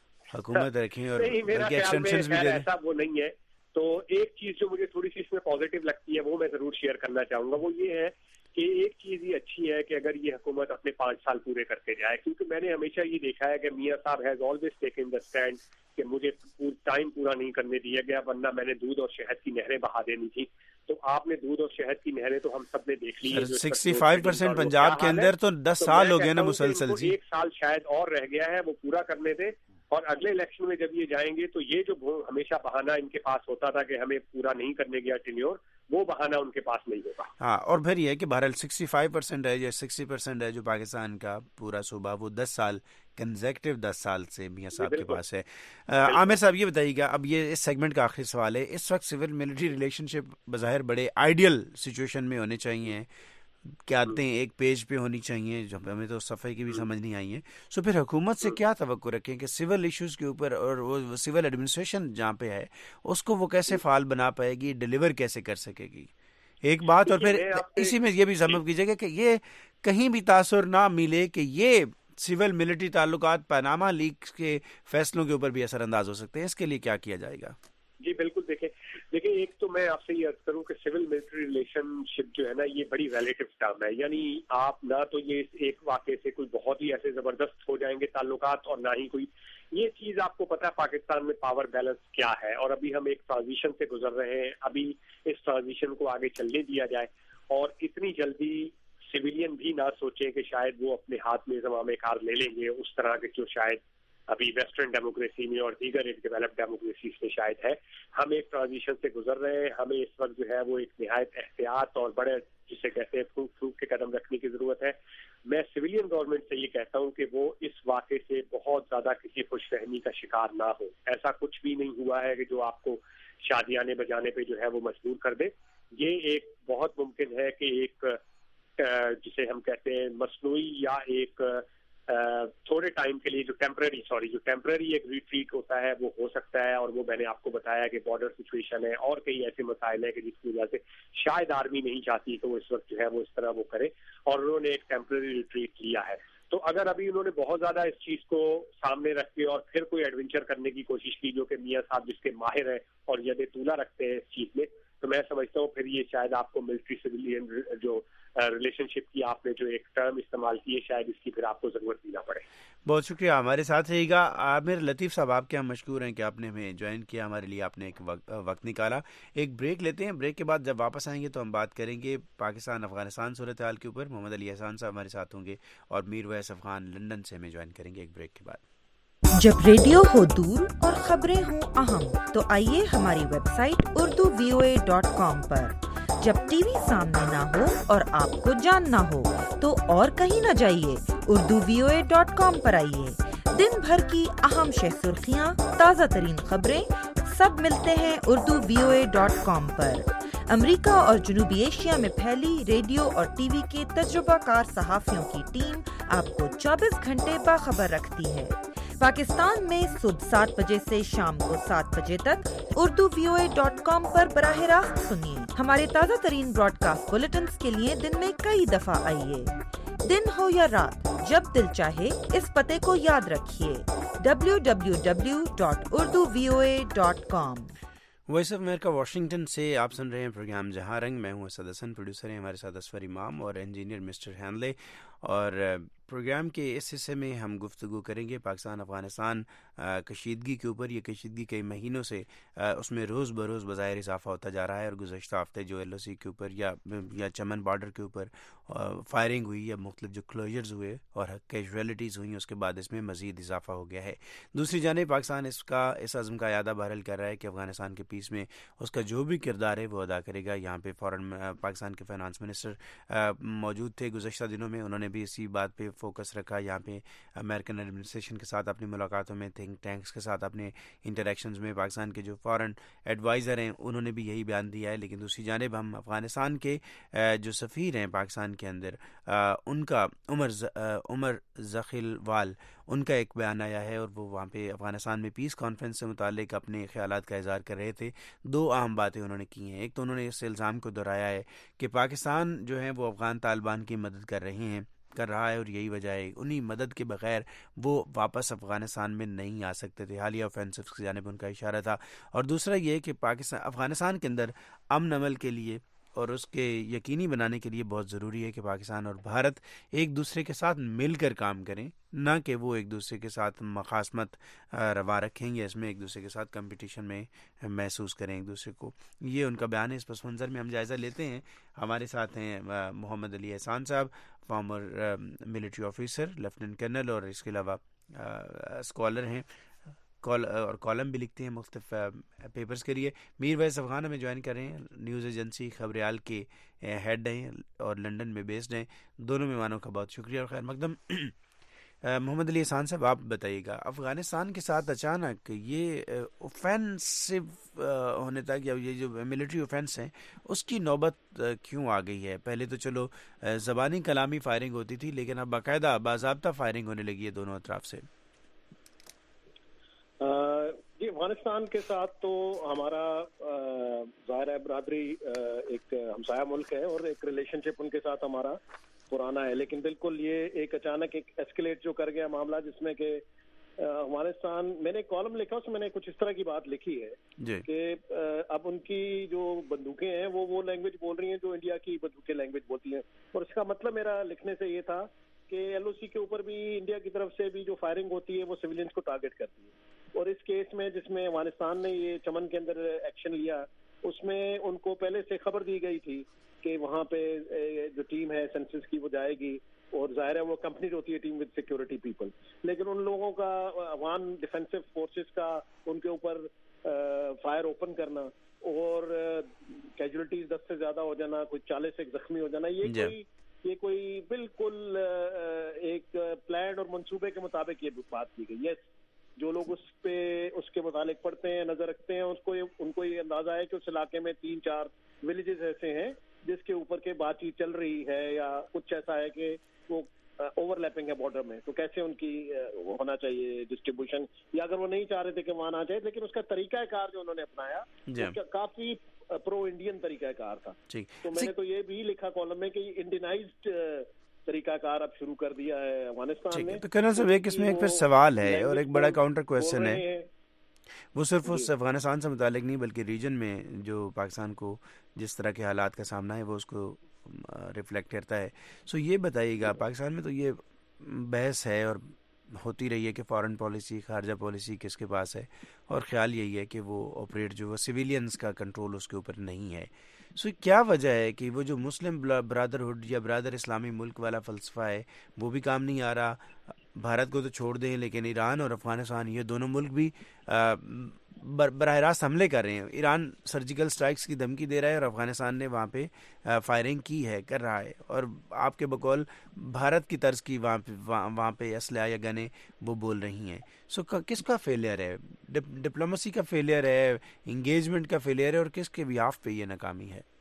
حکومت رکھیں اور ایکسٹینشنز بھی دے دیں. ایسا وہ نہیں ہے. تو ایک چیز جو مجھے تھوڑی سی اس میں پازیٹیو لگتی ہے وہ میں ضرور شیئر کرنا چاہوں گا, وہ یہ ہے کہ ایک چیز یہ اچھی ہے کہ اگر یہ حکومت اپنے پانچ سال پورے کرتے جائے, کیونکہ میں نے ہمیشہ یہ دیکھا ہے کہ میاں صاحب has always taken the stand کہ مجھے ٹائم پورا نہیں کرنے دیا گیا ورنہ میں نے دودھ اور شہد کی نہریں بہا دینی تھی. تو آپ نے دودھ اور شہد کی نہریں تو ہم سب نے دیکھ لی ہے. سکسٹی فائیو پرسینٹ پنجاب کے اندر تو دس سال ہو گئے نا مسلسل. جی ایک سال شاید اور رہ گیا ہے, وہ پورا کرنے دیں. اور اگلے الیکشن میں جب یہ جائیں گے تو یہ جو ہمیشہ بہانہ ان کے پاس ہوتا تھا کہ ہمیں پورا نہیں کرنے گیا ٹینیور, وہ بہانہ ان کے پاس نہیں ہوگا. ہاں, اور پھر یہ ہے کہ بہرحال سکسٹی فائیو پرسینٹ ہے یا سکسٹی پرسینٹ ہے جو پاکستان کا پورا صوبہ وہ دس سال کنزیکٹیو دس سال سے میاں صاحب کے پاس ہے. عامر صاحب یہ بتائیے گا, اب یہ اس سیگمنٹ کا آخری سوال ہے, اس وقت سول ملٹری ریلیشن شپ بظاہر بڑے آئیڈیل سچویشن میں ہونے چاہیے, کیا آتے ہیں ایک پیج پہ ہونی چاہیے, جو ہمیں تو صفحے کی بھی سمجھ نہیں آئی ہے. سو پھر حکومت سے کیا توقع رکھیں کہ سول ایشوز کے اوپر اور وہ سول ایڈمنسٹریشن جہاں پہ ہے اس کو وہ کیسے فعال بنا پائے گی, ڈیلیور کیسے کر سکے گی, ایک بات. اور پھر اسی میں یہ بھی سبب کیجیے گا کہ یہ کہیں بھی تاثر نہ ملے کہ یہ سول ملٹری تعلقات پاناما لیکس کے فیصلوں کے اوپر بھی اثر انداز ہو سکتے ہیں, اس کے لیے کیا کیا جائے گا؟ جی بالکل, دیکھیں دیکھیں ایک تو میں آپ سے یہ عرض کروں کہ سول ملٹری ریلیشن شپ جو ہے نا یہ بڑی ریلیٹو ٹرم ہے. یعنی آپ نہ تو یہ ایک واقعے سے کوئی بہت ہی ایسے زبردست ہو جائیں گے تعلقات اور نہ ہی کوئی یہ چیز آپ کو پتا ہے پاکستان میں پاور بیلنس کیا ہے, اور ابھی ہم ایک ٹرانزیشن سے گزر رہے ہیں. ابھی اس ٹرانزیشن کو آگے چلنے دیا جائے اور اتنی جلدی سویلین بھی نہ سوچیں کہ شاید وہ اپنے ہاتھ میں زمام کار لے لیں گے اس طرح کے جو شاید ابھی ویسٹرن ڈیموکریسی میں اور دیگر ایک ڈیولپ ڈیموکریسیز میں شاید ہے. ہم ایک ٹرانزیشن سے گزر رہے ہیں, ہمیں اس وقت جو ہے وہ ایک نہایت احتیاط اور بڑے جسے کہتے ہیں پھونک پھونک کے قدم رکھنے کی ضرورت ہے. میں سویلین گورنمنٹ سے یہ کہتا ہوں کہ وہ اس واقعے سے بہت زیادہ کسی خوش فہمی کا شکار نہ ہو. ایسا کچھ بھی نہیں ہوا ہے کہ جو آپ کو شادیانے بجانے پہ جو ہے وہ مجبور کر دے. یہ ایک بہت ممکن ہے کہ ایک جسے ہم کہتے ہیں مصنوعی یا ایک تھوڑے ٹائم کے لیے جو ٹیمپرری سوری جو ٹیمپرری ایک ریٹریٹ ہوتا ہے وہ ہو سکتا ہے. اور وہ میں نے آپ کو بتایا کہ بارڈر سچویشن ہے اور کئی ایسے مسائل ہیں کہ جس کی وجہ سے شاید آرمی نہیں چاہتی کہ وہ اس وقت جو ہے وہ اس طرح وہ کرے, اور انہوں نے ایک ٹیمپرری ریٹریٹ لیا ہے. تو اگر ابھی انہوں نے بہت زیادہ اس چیز کو سامنے رکھ کے اور پھر کوئی ایڈونچر کرنے کی کوشش کی جو کہ میاں صاحب جس کے ماہر ہیں اور ید طولہ رکھتے ہیں اس چیز میں, تو میں سمجھتا ہوں پھر یہ شاید آپ کو ملٹری سویلین جو ریلیشن شپ کی آپ نے جو ایک ٹرم استعمال کی ہے شاید اس کی پھر آپ کو ضرورت بھی نہ پڑے. بہت شکریہ, ہمارے ساتھ رہے گا. عامر لطیف صاحب, آپ کے ہم مشکور ہیں کہ آپ نے ہمیں جوائن کیا, ہمارے لیے آپ نے ایک وقت نکالا. ایک بریک لیتے ہیں, بریک کے بعد جب واپس آئیں گے تو ہم بات کریں گے پاکستان افغانستان صورتحال کے اوپر. محمد علی احسان صاحب ہمارے ساتھ ہوں گے اور میر ویس افغان لندن سے ہمیں جوائن کریں گے ایک بریک کے بعد. جب ریڈیو ہو دور اور خبریں ہوں اہم تو آئیے ہماری website Urdu V O A dot com پر. جب ٹی وی سامنے نہ ہو اور آپ کو جاننا ہو تو اور کہیں نہ جائیے, Urdu V O A dot com پر آئیے. دن بھر کی اہم شہ سرخیاں, تازہ ترین خبریں سب ملتے ہیں Urdu V O A dot com پر. امریکہ اور جنوبی ایشیا میں پھیلی ریڈیو اور ٹی وی کے تجربہ کار صحافیوں کی ٹیم آپ کو چوبیس گھنٹے باخبر رکھتی ہے. پاکستان میں صبح سات بجے سے شام کو سات بجے تک Urdu V O A dot com پر براہ راست سنیے. ہمارے تازہ ترین براڈ کاسٹ بلیٹنز کے لیے دن میں کئی دفعہ آئیے. دن ہو یا رات, جب دل چاہے اس پتے کو یاد رکھیے, W W W dot Urdu V O A dot com. Voice of America Washington سے آپ سن رہے ہیں پروگرام جہاں رنگ. میں ہوں اسد حسن, پروڈیوسر ہیں ہمارے ساتھ اسفر امام اور انجینئر مسٹر ہینلے. اور پروگرام کے اس حصے میں ہم گفتگو کریں گے پاکستان افغانستان کشیدگی کے اوپر. یہ کشیدگی کئی مہینوں سے اس میں روز بروز بظاہر اضافہ ہوتا جا رہا ہے, اور گزشتہ ہفتے جو ایل او سی کے اوپر یا یا چمن بارڈر کے اوپر فائرنگ ہوئی یا مختلف جو کلوجرز ہوئے اور کیجویلٹیز ہوئیں, اس کے بعد اس میں مزید اضافہ ہو گیا ہے. دوسری جانب پاکستان اس کا اس عزم کا اعادہ بہرحال کر رہا ہے کہ افغانستان کے پیس میں اس کا جو بھی کردار ہے وہ ادا کرے گا. یہاں پہ فورن پاکستان کے فائنانس منسٹر موجود تھے گزشتہ دنوں میں, انہوں نے بھی اسی بات پہ فوکس رکھا. یہاں پہ امریکن ایڈمنسٹریشن کے ساتھ اپنی ملاقاتوں میں, تھنک ٹینکس کے ساتھ اپنے انٹریکشنز میں پاکستان کے جو فارن ایڈوائزر ہیں انہوں نے بھی یہی بیان دیا ہے. لیکن دوسری جانب ہم افغانستان کے جو سفیر ہیں پاکستان کے اندر, ان کا عمر عمر ذخیل وال, ان کا ایک بیان آیا ہے, اور وہ وہاں پہ افغانستان میں پیس کانفرنس سے متعلق اپنے خیالات کا اظہار کر رہے تھے. دو اہم باتیں انہوں نے کی ہیں. ایک تو انہوں نے اس الزام کو دہرایا ہے کہ پاکستان جو ہے وہ افغان طالبان کی مدد کر رہے ہیں کر رہا ہے اور یہی وجہ ہے, انہی مدد کے بغیر وہ واپس افغانستان میں نہیں آ سکتے تھے. حالیہ آفینسو کی جانب ان کا اشارہ تھا. اور دوسرا یہ کہ پاکستان افغانستان کے اندر امن عمل کے لیے اور اس کے یقینی بنانے کے لیے بہت ضروری ہے کہ پاکستان اور بھارت ایک دوسرے کے ساتھ مل کر کام کریں, نہ کہ وہ ایک دوسرے کے ساتھ مخاصمت روا رکھیں یا اس میں ایک دوسرے کے ساتھ کمپٹیشن میں محسوس کریں ایک دوسرے کو. یہ ان کا بیان ہے. اس پس منظر میں ہم جائزہ لیتے ہیں. ہمارے ساتھ ہیں محمد Ali Ehsan sahab, former military officer, lieutenant colonel, اور اس کے علاوہ اسکالر ہیں اور کالم بھی لکھتے ہیں مختلف پیپرز کے لیے. میر ویس افغان ہمیں جوائن کر رہے ہیں, نیوز ایجنسی خبریال کے ہیڈ ہیں اور لنڈن میں بیسڈ ہیں. دونوں مہمانوں کا بہت شکریہ اور خیر مقدم. محمد علی احسان صاحب, آپ بتائیے گا, افغانستان کے ساتھ اچانک یہ اوفینسو ہونے تک یا یہ جو ملٹری اوفینس ہیں اس کی نوبت کیوں آ گئی ہے؟ پہلے تو چلو زبانی کلامی فائرنگ ہوتی تھی, لیکن اب باقاعدہ باضابطہ فائرنگ ہونے لگی ہے دونوں اطراف سے. جی, افغانستان کے ساتھ تو ہمارا ظاہر ہے برادری ایک ہمسایہ ملک ہے اور ایک ریلیشن شپ ان کے ساتھ ہمارا پرانا ہے, لیکن بالکل یہ ایک اچانک ایک ایسکیلیٹ جو کر گیا معاملہ, جس میں کہ افغانستان, میں نے ایک کالم لکھا اس میں میں نے کچھ اس طرح کی بات لکھی ہے کہ اب ان کی جو بندوقیں ہیں وہ وہ لینگویج بول رہی ہیں جو انڈیا کی بندوقیں لینگویج بولتی ہیں. اور اس کا مطلب میرا لکھنے سے یہ تھا کہ ایل او سی کے اوپر بھی انڈیا کی طرف سے بھی جو فائرنگ ہوتی ہے وہ سویلینز کو ٹارگٹ کرتی ہے. اور اس کیس میں جس میں افغانستان نے یہ چمن کے اندر ایکشن لیا, اس میں ان کو پہلے سے خبر دی گئی تھی کہ وہاں پہ جو ٹیم ہے سینسس کی وہ جائے گی, اور ظاہر ہے وہ کمپنی ہوتی ہے ٹیم ود سیکورٹی پیپل, لیکن ان لوگوں کا افغان ڈیفینسو فورسز کا ان کے اوپر فائر اوپن کرنا اور کیجولیٹیز دس سے زیادہ ہو جانا, کوئی چالیس سے زخمی ہو جانا, یہ کوئی یہ کوئی بالکل ایک پلان اور منصوبے کے مطابق یہ بات کی گئی. یس, جو لوگ اس پہ اس کے متعلق پڑھتے ہیں, نظر رکھتے ہیں, اس کو ان کو یہ اندازہ ہے کہ اس علاقے میں تین چار ولیجز ایسے ہیں جس کے اوپر کے بات چیت چل رہی ہے یا کچھ ایسا ہے کہ وہ اوور لیپنگ ہے بارڈر میں, تو کیسے ان کی ہونا چاہیے ڈسٹریبیوشن, یا اگر وہ نہیں چاہ رہے تھے کہ وہاں آ جائے, لیکن اس کا طریقہ کار جو انہوں نے اپنایا اس کا کافی پرو انڈین طریقہ کار تھا. تو میں نے تو یہ بھی لکھا کالم میں کہ انڈینائزڈ طریقہ کار اب شروع کر دیا ہے افغانستان میں. تو کرنل صاحب ایک اس میں ایک پھر سوال ہے اور ایک بڑا کاؤنٹر کویشچن ہے, وہ صرف اس افغانستان سے متعلق نہیں بلکہ ریجن میں جو پاکستان کو جس طرح کے حالات کا سامنا ہے وہ اس کو ریفلیکٹ کرتا ہے. سو یہ بتائیے گا, پاکستان میں تو یہ بحث ہے اور ہوتی رہی ہے کہ فارن پالیسی, خارجہ پالیسی کس کے پاس ہے, اور خیال یہی ہے کہ وہ آپریٹ جو وہ سویلینز کا کنٹرول اس کے اوپر نہیں ہے. سو کیا وجہ ہے کہ وہ جو مسلم برادرہڈ یا برادر اسلامی ملک والا فلسفہ ہے وہ بھی کام نہیں آ رہا؟ بھارت کو تو چھوڑ دیں, لیکن ایران اور افغانستان یہ دونوں ملک بھی براہ راست حملے کر رہے ہیں. ایران سرجیکل سٹرائکس کی دھمکی دے رہا ہے اور افغانستان نے وہاں پہ فائرنگ کی ہے, کر رہا ہے, اور آپ کے بقول بھارت کی طرز کی وہاں پہ وہاں پہ اسلحہ یا گنیں وہ بول رہی ہیں. سو کس کا فیلئر ہے؟ ڈپلومسی کا فیلئر ہے, انگیجمنٹ کا فیلئر ہے, اور کس کے بیاف پہ یہ ناکامی ہے؟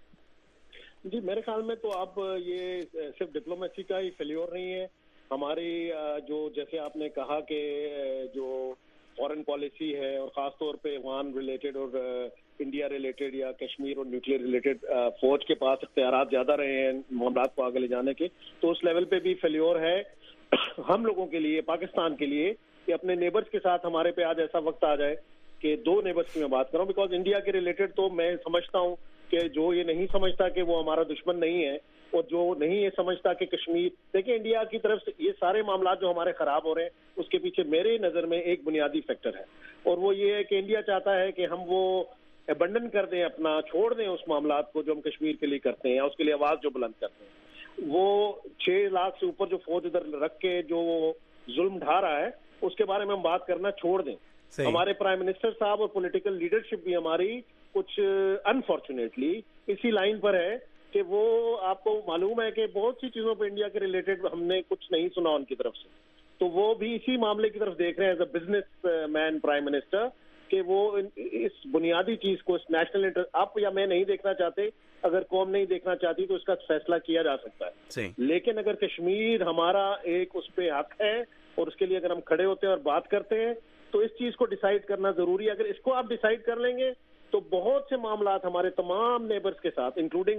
جی میرے خیال میں تو اب یہ صرف ڈپلومیسی کا ہی فیلئر نہیں ہے. ہماری جو جیسے آپ نے کہا کہ جو فورن پالیسی ہے اور خاص طور پہ افغان ریلیٹڈ اور انڈیا ریلیٹڈ یا کشمیر اور نیوکلیر ریلیٹڈ فوج کے پاس اختیارات زیادہ رہے ہیں معاملات کو آگے لے جانے کے, تو اس لیول پہ بھی فیلئر ہے ہم لوگوں کے لیے, پاکستان کے لیے, کہ اپنے نیبرز کے ساتھ ہمارے پہ آج ایسا وقت آ جائے کہ دو نیبرز کی میں بات کروں, بیکاز انڈیا کے ریلیٹڈ تو میں سمجھتا ہوں کہ جو یہ نہیں سمجھتا کہ وہ ہمارا دشمن نہیں ہے, اور جو نہیں یہ سمجھتا کہ کشمیر, دیکھیں انڈیا کی طرف سے یہ سارے معاملات جو ہمارے خراب ہو رہے ہیں اس کے پیچھے میرے نظر میں ایک بنیادی فیکٹر ہے, اور وہ یہ ہے کہ انڈیا چاہتا ہے کہ ہم وہ ابنڈن کر دیں, اپنا چھوڑ دیں اس معاملات کو جو ہم کشمیر کے لیے کرتے ہیں, اس کے لیے آواز جو بلند کرتے ہیں. وہ چھ لاکھ سے اوپر جو فوج ادھر رکھ کے جو ظلم ڈھا رہا ہے اس کے بارے میں ہم بات کرنا چھوڑ دیں. ہمارے پرائم منسٹر صاحب اور پولیٹیکل لیڈرشپ بھی ہماری کچھ انفارچونیٹلی اسی لائن پر ہے کہ وہ آپ کو معلوم ہے کہ بہت سی چیزوں پہ انڈیا کے ریلیٹڈ ہم نے کچھ نہیں سنا ان کی طرف سے, تو وہ بھی اسی معاملے کی طرف دیکھ رہے ہیں as a businessman prime minister کہ وہ اس بنیادی چیز کو, اس نیشنل انٹرسٹ, آپ یا میں نہیں دیکھنا چاہتے, اگر قوم نہیں دیکھنا چاہتی تو اس کا فیصلہ کیا جا سکتا ہے, لیکن اگر کشمیر ہمارا ایک اس پہ حق ہے اور اس کے لیے اگر ہم کھڑے ہوتے ہیں اور بات کرتے ہیں تو اس چیز کو ڈیسائیڈ کرنا ضروری ہے. اگر اس کو آپ ڈیسائیڈ کر لیں گے تو بہت سے معاملات ہمارے تمام نیبرز کے ساتھ انکلوڈنگ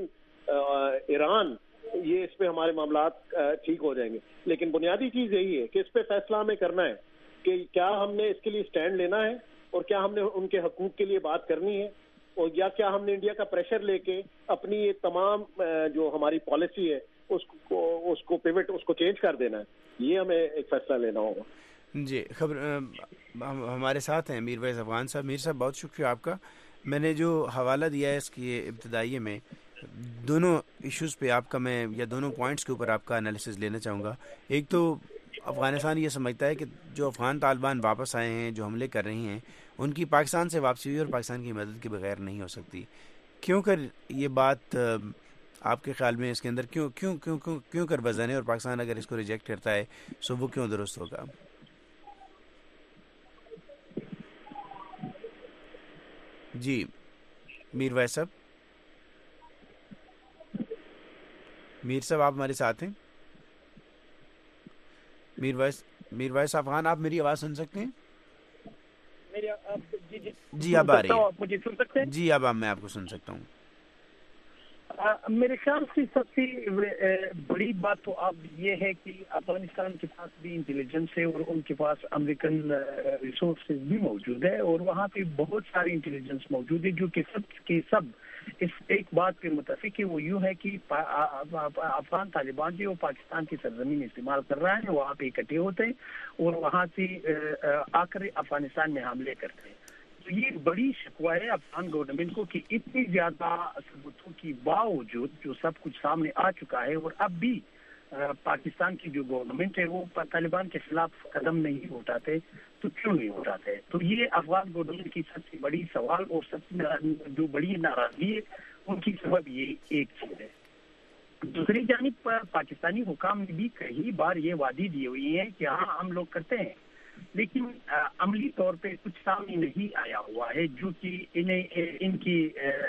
ایران, یہ اس پہ ہمارے معاملات ٹھیک ہو جائیں گے. لیکن بنیادی چیز یہی ہے کہ اس پہ فیصلہ ہمیں کرنا ہے کہ کیا ہم نے اس کے لیے سٹینڈ لینا ہے اور کیا ہم نے ان کے حقوق کے لیے بات کرنی ہے, اور یا کیا ہم نے انڈیا کا پریشر لے کے اپنی یہ تمام جو ہماری پالیسی ہے اس کو اس کو پیوٹ اس کو چینج کر دینا ہے. یہ ہمیں ایک فیصلہ لینا ہوگا. جی خبر ہمارے ساتھ ہیں میر ویس افغان صاحب. میر صاحب بہت شکریہ آپ کا. میں نے جو حوالہ دیا ہے اس کی ابتدائی میں, دونوں ایشوز پہ آپ کا میں یا دونوں پوائنٹس کے اوپر آپ کا انالیسز لینا چاہوں گا. ایک تو افغانستان یہ سمجھتا ہے کہ جو افغان طالبان واپس آئے ہیں, جو حملے کر رہی ہیں, ان کی پاکستان سے واپسی ہوئی اور پاکستان کی مدد کے بغیر نہیں ہو سکتی. کیوں کر یہ بات آپ کے خیال میں اس کے اندر کیوں کیوں کیوں کیوں کیوں کر وزن ہے, اور پاکستان اگر اس کو ریجیکٹ کرتا ہے سو وہ کیوں درست ہوگا؟ جی میر ویس صاحب. میر صاحب آپ ہمارے ساتھ ہیں؟ میر ویس میر ویس افغان, آپ میری آواز سن سکتے ہیں؟ میری آپ جی جی جی اب آ رہی ہے. آپ مجھے سن سکتے ہیں؟ جی اب میں آپ کو سن سکتا ہوں. میرے خیال سے سب سے بڑی بات تو اب یہ ہے کہ افغانستان کے پاس بھی انٹیلیجنس ہے اور ان کے پاس امریکن ریسورسز بھی موجود ہے, اور وہاں پہ بہت ساری انٹیلیجنس موجود ہے جو کہ سب کے سب اس ایک بات پہ متفق ہے, وہ یوں ہے کہ افغان طالبان جو پاکستان کی سرزمین استعمال کر رہا ہے وہاں پہ اکٹھے ہوتے ہیں اور وہاں سے آ کر افغانستان میں حملے کرتے ہیں. تو یہ بڑی شکوہ ہے افغان گورنمنٹ کو کہ اتنی زیادہ ثبوتوں کی باوجود جو سب کچھ سامنے آ چکا ہے اور اب بھی پاکستان کی جو گورنمنٹ ہے وہ طالبان کے خلاف قدم نہیں اٹھاتے, تو کیوں نہیں اٹھاتے؟ تو یہ افغان گورنمنٹ کی سب سے بڑی سوال اور سب سے جو بڑی ناراضگی ہے ان کی سبب یہ ایک چیز ہے. دوسری جانب پر پاکستانی حکام نے بھی کئی بار یہ وعدے دی ہوئی ہے کہ ہاں ہم لوگ کرتے ہیں, لیکن عملی طور پہ کچھ سامنے نہیں آیا ہوا ہے جو کہ انہیں ان کی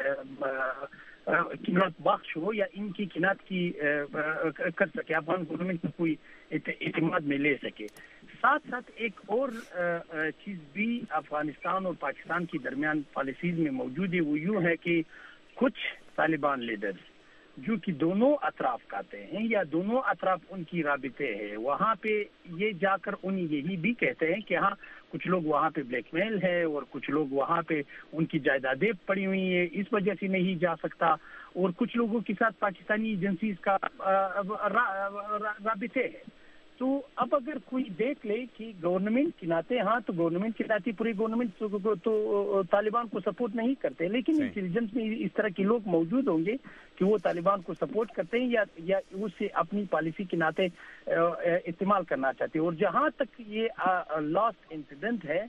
قیمت بخش ہو یا ان کی قناعت کی کر سکے, افغان گورنمنٹ کو کوئی اعتماد میں لے سکے. ساتھ ساتھ ایک اور چیز بھی افغانستان اور پاکستان کے درمیان پالیسیز میں موجود ہے, وہ یوں ہے کہ کچھ طالبان لیڈرز جو کہ دونوں اطراف کہتے ہیں یا دونوں اطراف ان کی رابطے ہیں، وہاں پہ یہ جا کر ان یہی بھی کہتے ہیں کہ ہاں کچھ لوگ وہاں پہ بلیک میل ہے اور کچھ لوگ وہاں پہ ان کی جائیدادیں پڑی ہوئی ہیں، اس وجہ سے نہیں جا سکتا، اور کچھ لوگوں کے ساتھ پاکستانی ایجنسیز کا رابطے ہیں۔ تو اب اگر کوئی دیکھ لے کہ گورنمنٹ کے ناطے، ہاں تو گورنمنٹ کے ناطے پوری گورنمنٹ تو طالبان کو سپورٹ نہیں کرتے، لیکن انٹیلیجنس میں اس طرح کے لوگ موجود ہوں گے کہ وہ طالبان کو سپورٹ کرتے ہیں یا یا اسے اپنی پالیسی کے ناطے استعمال کرنا چاہتے ہیں۔ اور جہاں تک یہ لاسٹ انسیڈنٹ ہے،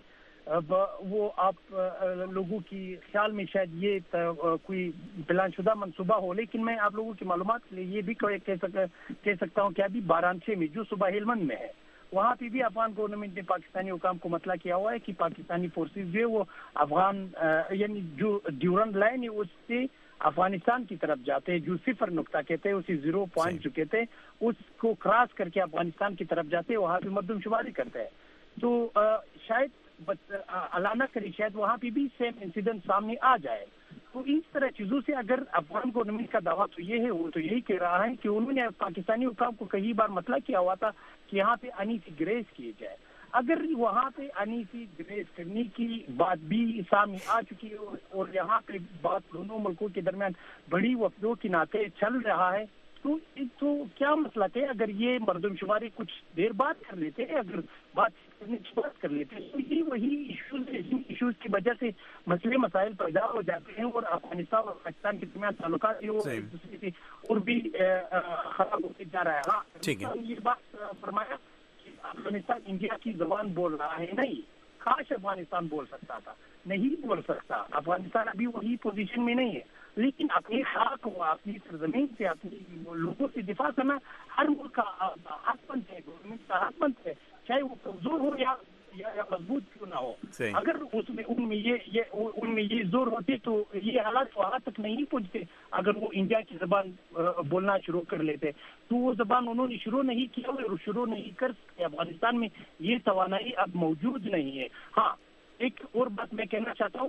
وہ آپ لوگوں کی خیال میں شاید یہ کوئی پلان شدہ منصوبہ ہو، لیکن میں آپ لوگوں کی معلومات کے لیے یہ بھی کہہ سکتا ہوں کہ ابھی بارانچے میں جو صوبہ ہلمند میں ہے، وہاں پہ بھی افغان گورنمنٹ نے پاکستانی حکام کو مطلع کیا ہوا ہے کہ پاکستانی فورسز جو ہے وہ افغان یعنی جو ڈیورنٹ لائن ہے اس سے افغانستان کی طرف جاتے ہیں، جو صفر نقطہ کہتے ہیں، اسی زیرو پوائنٹ جو کہتے ہیں اس کو کراس کر کے افغانستان کی طرف جاتے ہیں، وہاں پہ مردم شماری کرتے ہیں۔ تو شاید علانہ کری شاید وہاں پہ بھی سیم انسیڈنٹ سامنے آ جائے۔ تو اس طرح چیزوں سے اگر افغان گورنمنٹ کا دعویٰ تو یہ ہے، وہ تو یہی کہہ رہا ہے کہ انہوں نے پاکستانی حکام کو کئی بار مطلع کیا ہوا تھا کہ یہاں پہ انیسی گریز کیے جائے۔ اگر وہاں پہ انیسی گریز کرنے کی بات بھی سامنے آ چکی ہے اور یہاں پہ بات دونوں ملکوں کے درمیان بڑی وفدوں کے ناطے چل رہا ہے، تو تو کیا مسئلہ ہے اگر یہ مردم شماری کچھ دیر بعد کر لیتے ہیں، اگر بات کرنے کی بات کر لیتے ہیں، تو یہ وہی ایشوز جن ایشوز کی وجہ سے مسئلے مسائل پیدا ہو جاتے ہیں اور افغانستان اور پاکستان کے درمیان تعلقات جو ایک دوسرے سے اور بھی خراب ہوتے جا رہا ہے۔ ہاں یہ بات فرمایا کہ افغانستان انڈیا کی زبان بول رہا ہے، نہیں، کاش افغانستان بول سکتا تھا، نہیں بول سکتا۔ افغانستان ابھی وہی پوزیشن میں نہیں ہے، لیکن اپنی خاک و اپنی سرزمین سے اپنی لوگوں سے دفاع کرنا ہر ملک کا حق بنتا ہے، گورنمنٹ کا حق بنتا ہے، چاہے وہ کمزور ہو یا یا مضبوط کیوں نہ ہو۔ اگر اس میں ان میں یہ ان میں یہ زور ہوتے تو یہ حالات وہاں تک نہیں پہنچتے۔ اگر وہ انڈیا کی زبان بولنا شروع کر لیتے تو وہ زبان انہوں نے شروع نہیں کیا اور شروع نہیں کر سکتے۔ افغانستان میں یہ توانائی اب موجود نہیں ہے۔ ہاں ایک اور بات میں کہنا چاہتا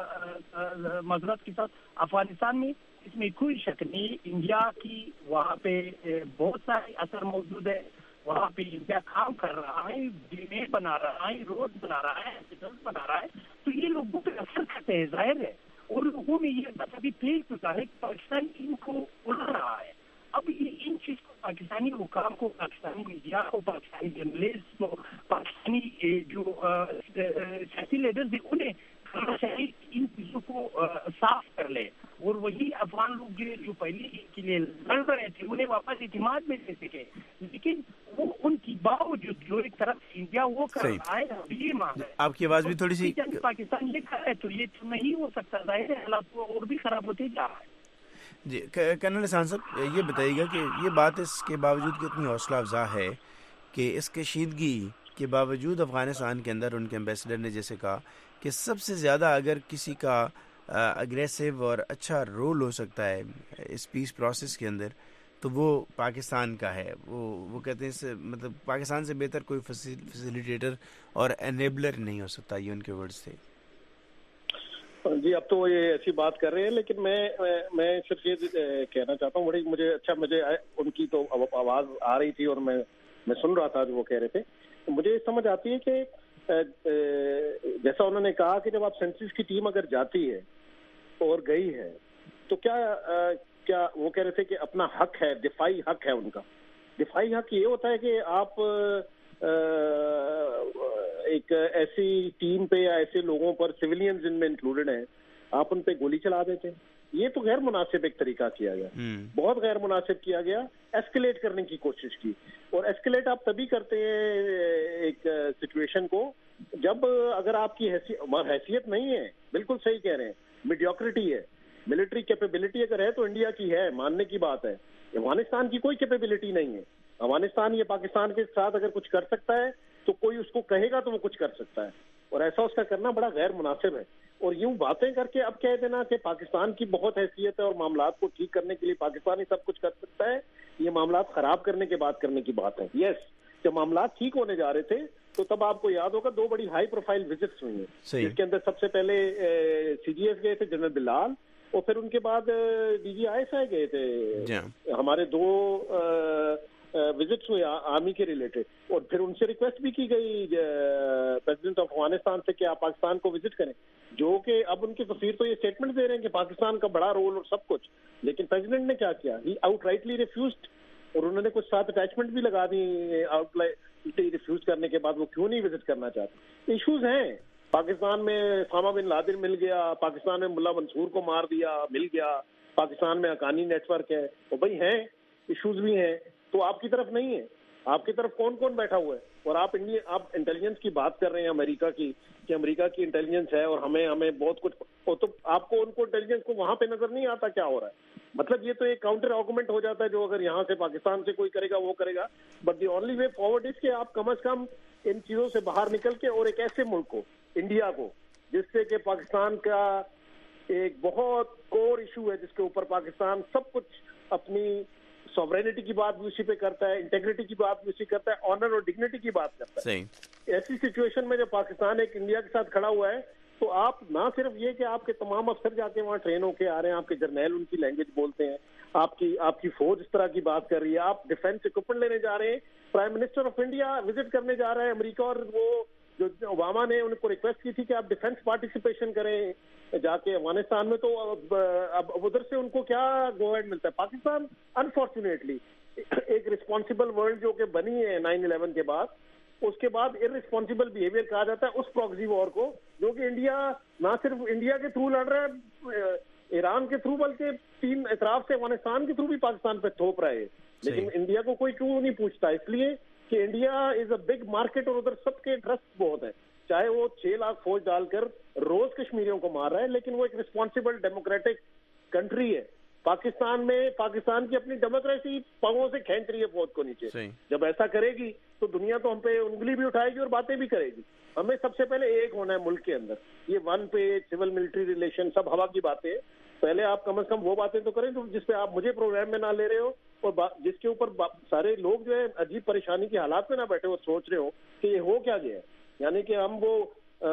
ہوں معذرت کے ساتھ، افغانستان میں اس میں کوئی شک نہیں، انڈیا کی وہاں پہ بہت سارے اثر موجود ہے، وہاں پہ انڈیا کام کر رہا ہے، ڈیمیں بنا رہا ہے، روڈ بنا رہا ہے، ہاسپٹل بنا رہا ہے، تو یہ لوگوں پہ اثر کرتے ہیں، ظاہر ہے، اور لوگوں میں یہ بات ابھی پلے چکا ہے کہ پاکستان ان کو اڑا رہا ہے۔ اب یہ ان چیز کو پاکستانی حکام کو، پاکستانی میڈیا کو، پاکستانی جرنلسٹ کو، پاکستانی جو سیاسی لیڈرز ہیں انہیں کرنا چاہیے کہ ان چیزوں کو صاف کر لے، اور وہی افغان لوگ جو پہلے کے لیے لڑ رہے تھے انہیں واپس اعتماد میں لے سکے، لیکن وہ ان کی باوجود جو ایک طرف انڈیا وہ کر رہا ہے، ابھی یہ مانگ ہے۔ آپ کی آواز بھی تھوڑی سی، پاکستان یہ کر رہا ہے تو یہ تو نہیں ہو سکتا، ظاہر ہے حالات اور بھی خراب ہوتے جا رہا ہے۔ جی کرنل احسان صاحب، یہ بتائیے گا کہ یہ بات اس کے باوجود کتنی حوصلہ افزا ہے کہ اس کشیدگی کے باوجود افغانستان کے اندر ان کے ایمبیسڈر نے جیسے کہا کہ سب سے زیادہ اگر کسی کا اگریسو اور اچھا رول ہو سکتا ہے اس پیس پروسیس کے اندر تو وہ پاکستان کا ہے۔ وہ وہ کہتے ہیں مطلب پاکستان سے بہتر کوئی فیسیلیٹیٹر اور انیبلر نہیں ہو سکتا، یہ ان کے ورڈز تھے۔ جی اب تو وہ یہ ایسی بات کر رہے ہیں، لیکن میں میں صرف یہ کہنا چاہتا ہوں، بڑی مجھے اچھا مجھے ان کی تو آواز آ رہی تھی اور میں میں سن رہا تھا جو وہ کہہ رہے تھے، مجھے سمجھ آتی ہے کہ جیسا انہوں نے کہا کہ جب آپ سینسس کی ٹیم اگر جاتی ہے اور گئی ہے تو کیا کیا وہ کہہ رہے تھے کہ اپنا حق ہے، دفاعی حق ہے ان کا۔ دفاعی حق یہ ہوتا ہے کہ آپ ایک ایسی ٹیم پہ یا ایسے لوگوں پر، سویلینز ان میں انکلوڈڈ ہیں، آپ ان پہ گولی چلا دیتے ہیں، یہ تو غیر مناسب ایک طریقہ کیا گیا، بہت غیر مناسب کیا گیا۔ ایسکلیٹ کرنے کی کوشش کی، اور ایسکلیٹ آپ تبھی کرتے ہیں ایک سچویشن کو جب اگر آپ کی حیثیت نہیں ہے، بالکل صحیح کہہ رہے ہیں، میڈیوکریٹی ہے، ملٹری کیپیبلٹی اگر ہے تو انڈیا کی ہے، ماننے کی بات ہے۔ افغانستان کی کوئی کیپیبلٹی نہیں ہے۔ افغانستان یہ پاکستان کے ساتھ اگر کچھ کر سکتا ہے تو کوئی اس کو کہے گا تو وہ کچھ کر سکتا ہے، اور ایسا اس کا کرنا بڑا غیر مناسب ہے۔ اور یوں باتیں کر کے اب کہہ دینا کہ پاکستان کی بہت حیثیت ہے اور معاملات کو ٹھیک کرنے کے لیے پاکستان ہی سب کچھ کر سکتا ہے، یہ معاملات خراب کرنے کے بعد کرنے کی بات ہے۔ یس، جب معاملات ٹھیک ہونے جا رہے تھے تو تب آپ کو یاد ہوگا دو بڑی ہائی پروفائل وزٹس ہوئی ہیں، جس کے اندر سب سے پہلے سی جی ایف گئے تھے جنرل بلال، اور پھر ان کے بعد ڈی جی آئی ایس آئی گئے تھے, ہمارے دو وزٹس ہوئے آرمی کے ریلیٹڈ, اور پھر ان سے ریکویسٹ بھی کی گئی پریزیڈنٹ آف افغانستان سے کہ آپ پاکستان کو وزٹ کریں, جو کہ اب ان کے سفیر تو یہ اسٹیٹمنٹ دے رہے ہیں کہ پاکستان کا بڑا رول اور سب کچھ, لیکن پریزیڈنٹ نے کیا کیا, ہی آؤٹ رائٹلی ریفیوزڈ, اور انہوں نے کچھ ساتھ اٹیچمنٹ بھی لگا دی آؤٹ ریفیوز کرنے کے بعد وہ کیوں نہیں وزٹ کرنا چاہتے. ایشوز ہیں پاکستان میں, اسامہ بن لادن مل گیا, پاکستان میں ملا منصور کو مار دیا مل گیا, پاکستان میں حقانی نیٹ ورک ہے, وہ بھائی ہیں ایشوز بھی ہیں, تو آپ کی طرف نہیں ہے, آپ کی طرف کون کون بیٹھا ہوا ہے, اور آپ انڈیا آپ انٹیلیجنس کی بات کر رہے ہیں امریکہ کی, کہ امریکہ کی انٹیلیجنس ہے اور ہمیں ہمیں بہت کچھ, تو آپ کو ان کو انٹیلیجنس کو وہاں پہ نظر نہیں آتا کیا ہو رہا ہے. مطلب یہ تو ایک کاؤنٹر آرگومنٹ ہو جاتا ہے جو اگر یہاں سے پاکستان سے کوئی کرے گا وہ کرے گا, but the only way forward is کہ آپ کم از کم ان چیزوں سے باہر نکل کے, اور ایک ایسے ملک کو, انڈیا کو, جس سے کہ پاکستان کا ایک بہت کور ایشو ہے جس کے اوپر پاکستان سب کچھ اپنی سوورینٹی کی بات بھی اسی پہ کرتا ہے, انٹیگریٹی کی بات بھی اسی کرتا ہے, آنر اور ڈگنیٹی کی بات کرتا ہے. ایسی سچویشن میں جب پاکستان ایک انڈیا کے ساتھ کھڑا ہوا ہے, تو آپ نہ صرف یہ کہ آپ کے تمام افسر جا کے وہاں ٹرین ہو کے آ رہے ہیں, آپ کے جرنیل ان کی لینگویج بولتے ہیں, آپ کی آپ کی فوج اس طرح کی بات کر رہی ہے, آپ ڈیفینس اکوپمنٹ لینے جا رہے ہیں, prime minister of India visit کرنے جا رہے ہیں امریکہ, اور وہ جو اوباما نے ان کو ریکویسٹ کی تھی کہ آپ ڈیفینس پارٹیسپیشن کریں جا کے افغانستان میں, تو اب ادھر سے ان کو کیا گو ہیڈ ملتا ہے. پاکستان انفارچونیٹلی ایک رسپانسبل ورلڈ جو کہ بنی ہے نائن الیون کے بعد, اس کے بعد ارسپانسبل بیہیویئر کہا جاتا ہے اس پراکسی وار کو, جو کہ انڈیا نہ صرف انڈیا کے تھرو لڑ رہا ہے, ایران کے تھرو, بلکہ تین اطراف سے افغانستان کے تھرو بھی پاکستان پہ تھوپ رہا ہے. لیکن انڈیا کو کوئی کیوں نہیں پوچھتا, اس لیے کہ India is a big market, اور ادھر سب کے ٹرسٹ بہت ہیں, چاہے وہ چھ لاکھ فوج ڈال کر روز کشمیریوں کو مار رہا ہے, لیکن وہ ایک رسپانسبل ڈیموکریٹک کنٹری ہے. پاکستان میں پاکستان کی اپنی ڈیموکریسی پاؤں سے کھینچ رہی ہے فوج کو نیچے. جب ایسا کرے گی تو دنیا تو ہم پہ انگلی بھی اٹھائے گی اور باتیں بھی کرے گی. ہمیں سب سے پہلے ایک ہونا ہے ملک کے اندر. یہ one page civil military relation سب ہوا کی باتیں, پہلے آپ کم از کم وہ باتیں تو کریں جس پہ آپ مجھے پروگرام میں نہ لے رہے ہو, اور جس کے اوپر سارے لوگ جو ہے عجیب پریشانی کی حالات میں نہ بیٹھے اور سوچ رہے ہو کہ یہ ہو کیا گیا ہے. یعنی کہ ہم وہ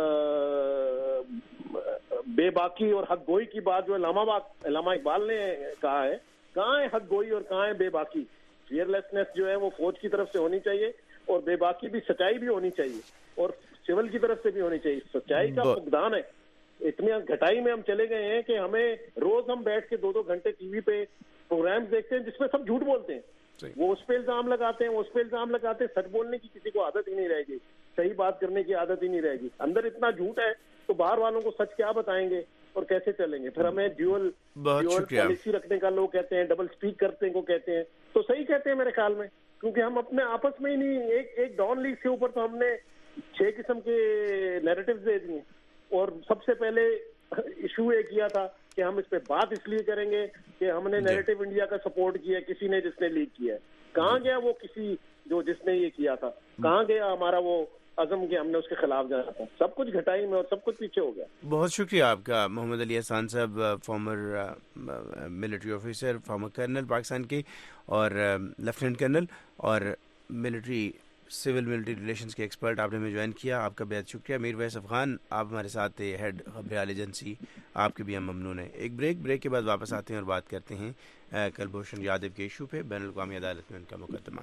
بے باکی اور حق گوئی کی بات جو علامہ علامہ اقبال نے کہا ہے, کہاں ہے حق گوئی اور کہاں ہے بے باکی. فیئر لیسنس جو ہے وہ فوج کی طرف سے ہونی چاہیے, اور بے باکی بھی سچائی بھی ہونی چاہیے, اور سول کی طرف سے بھی ہونی چاہیے. سچائی کا فقدان ہے, اتنی گھٹائی میں ہم چلے گئے ہیں کہ ہمیں روز ہم بیٹھ کے دو دو گھنٹے ٹی وی پہ پروگرامز دیکھتے ہیں جس میں سب جھوٹ بولتے ہیں. وہ اس پہ الزام لگاتے ہیں وہ اس پہ الزام لگاتے ہیں, سچ بولنے کی کسی کو عادت ہی نہیں رہے گی, صحیح بات کرنے کی عادت ہی نہیں رہے گی. اندر اتنا جھوٹ ہے تو باہر والوں کو سچ کیا بتائیں گے اور کیسے چلیں گے. پھر ہمیں ڈیول ڈیول پالیسی رکھنے کا لوگ کہتے ہیں, ڈبل اسپیک کرتے کو کہتے ہیں, تو صحیح کہتے ہیں میرے خیال میں, کیونکہ ہم اپنے آپس میں ہی نہیں, ایک ایک ڈان لیگ کے اوپر تو ہم نے چھ قسم کے نیریٹیوز دے دیے, اور سب سے پہلے ایشو یہ کیا تھا کہ ہم اس پہ بات اس لیے کریں گے کہ ہم نے نیریٹو انڈیا کا سپورٹ کیا, کسی نے جس نے لیک کیا ہے. کہاں گیا وہ کسی جو جس نے یہ کیا تھا, کہاں گیا ہمارا وہ عزم کہ ہم نے اس کے خلاف جانا تھا. سب کچھ گھٹائی میں اور سب کچھ پیچھے ہو گیا. بہت شکریہ آپ کا محمد Ali Ehsan sahab, former military officer, former colonel Pakistan کے, اور لیفٹیننٹ کرنل اور ملٹری سول ملٹری ریلیشنز کے ایکسپرٹ, آپ نے ہمیں جوائن کیا, آپ کا بہت شکریہ. میر ویس افغان آپ ہمارے ساتھ تھے, ہیڈ خبریال ایجنسی, آپ کے بھی ہم ممنون ہیں. ایک بریک بریک کے بعد واپس آتے ہیں اور بات کرتے ہیں کلبھوشن یادو کے ایشو پہ, بین الاقوامی عدالت میں ان کا مقدمہ.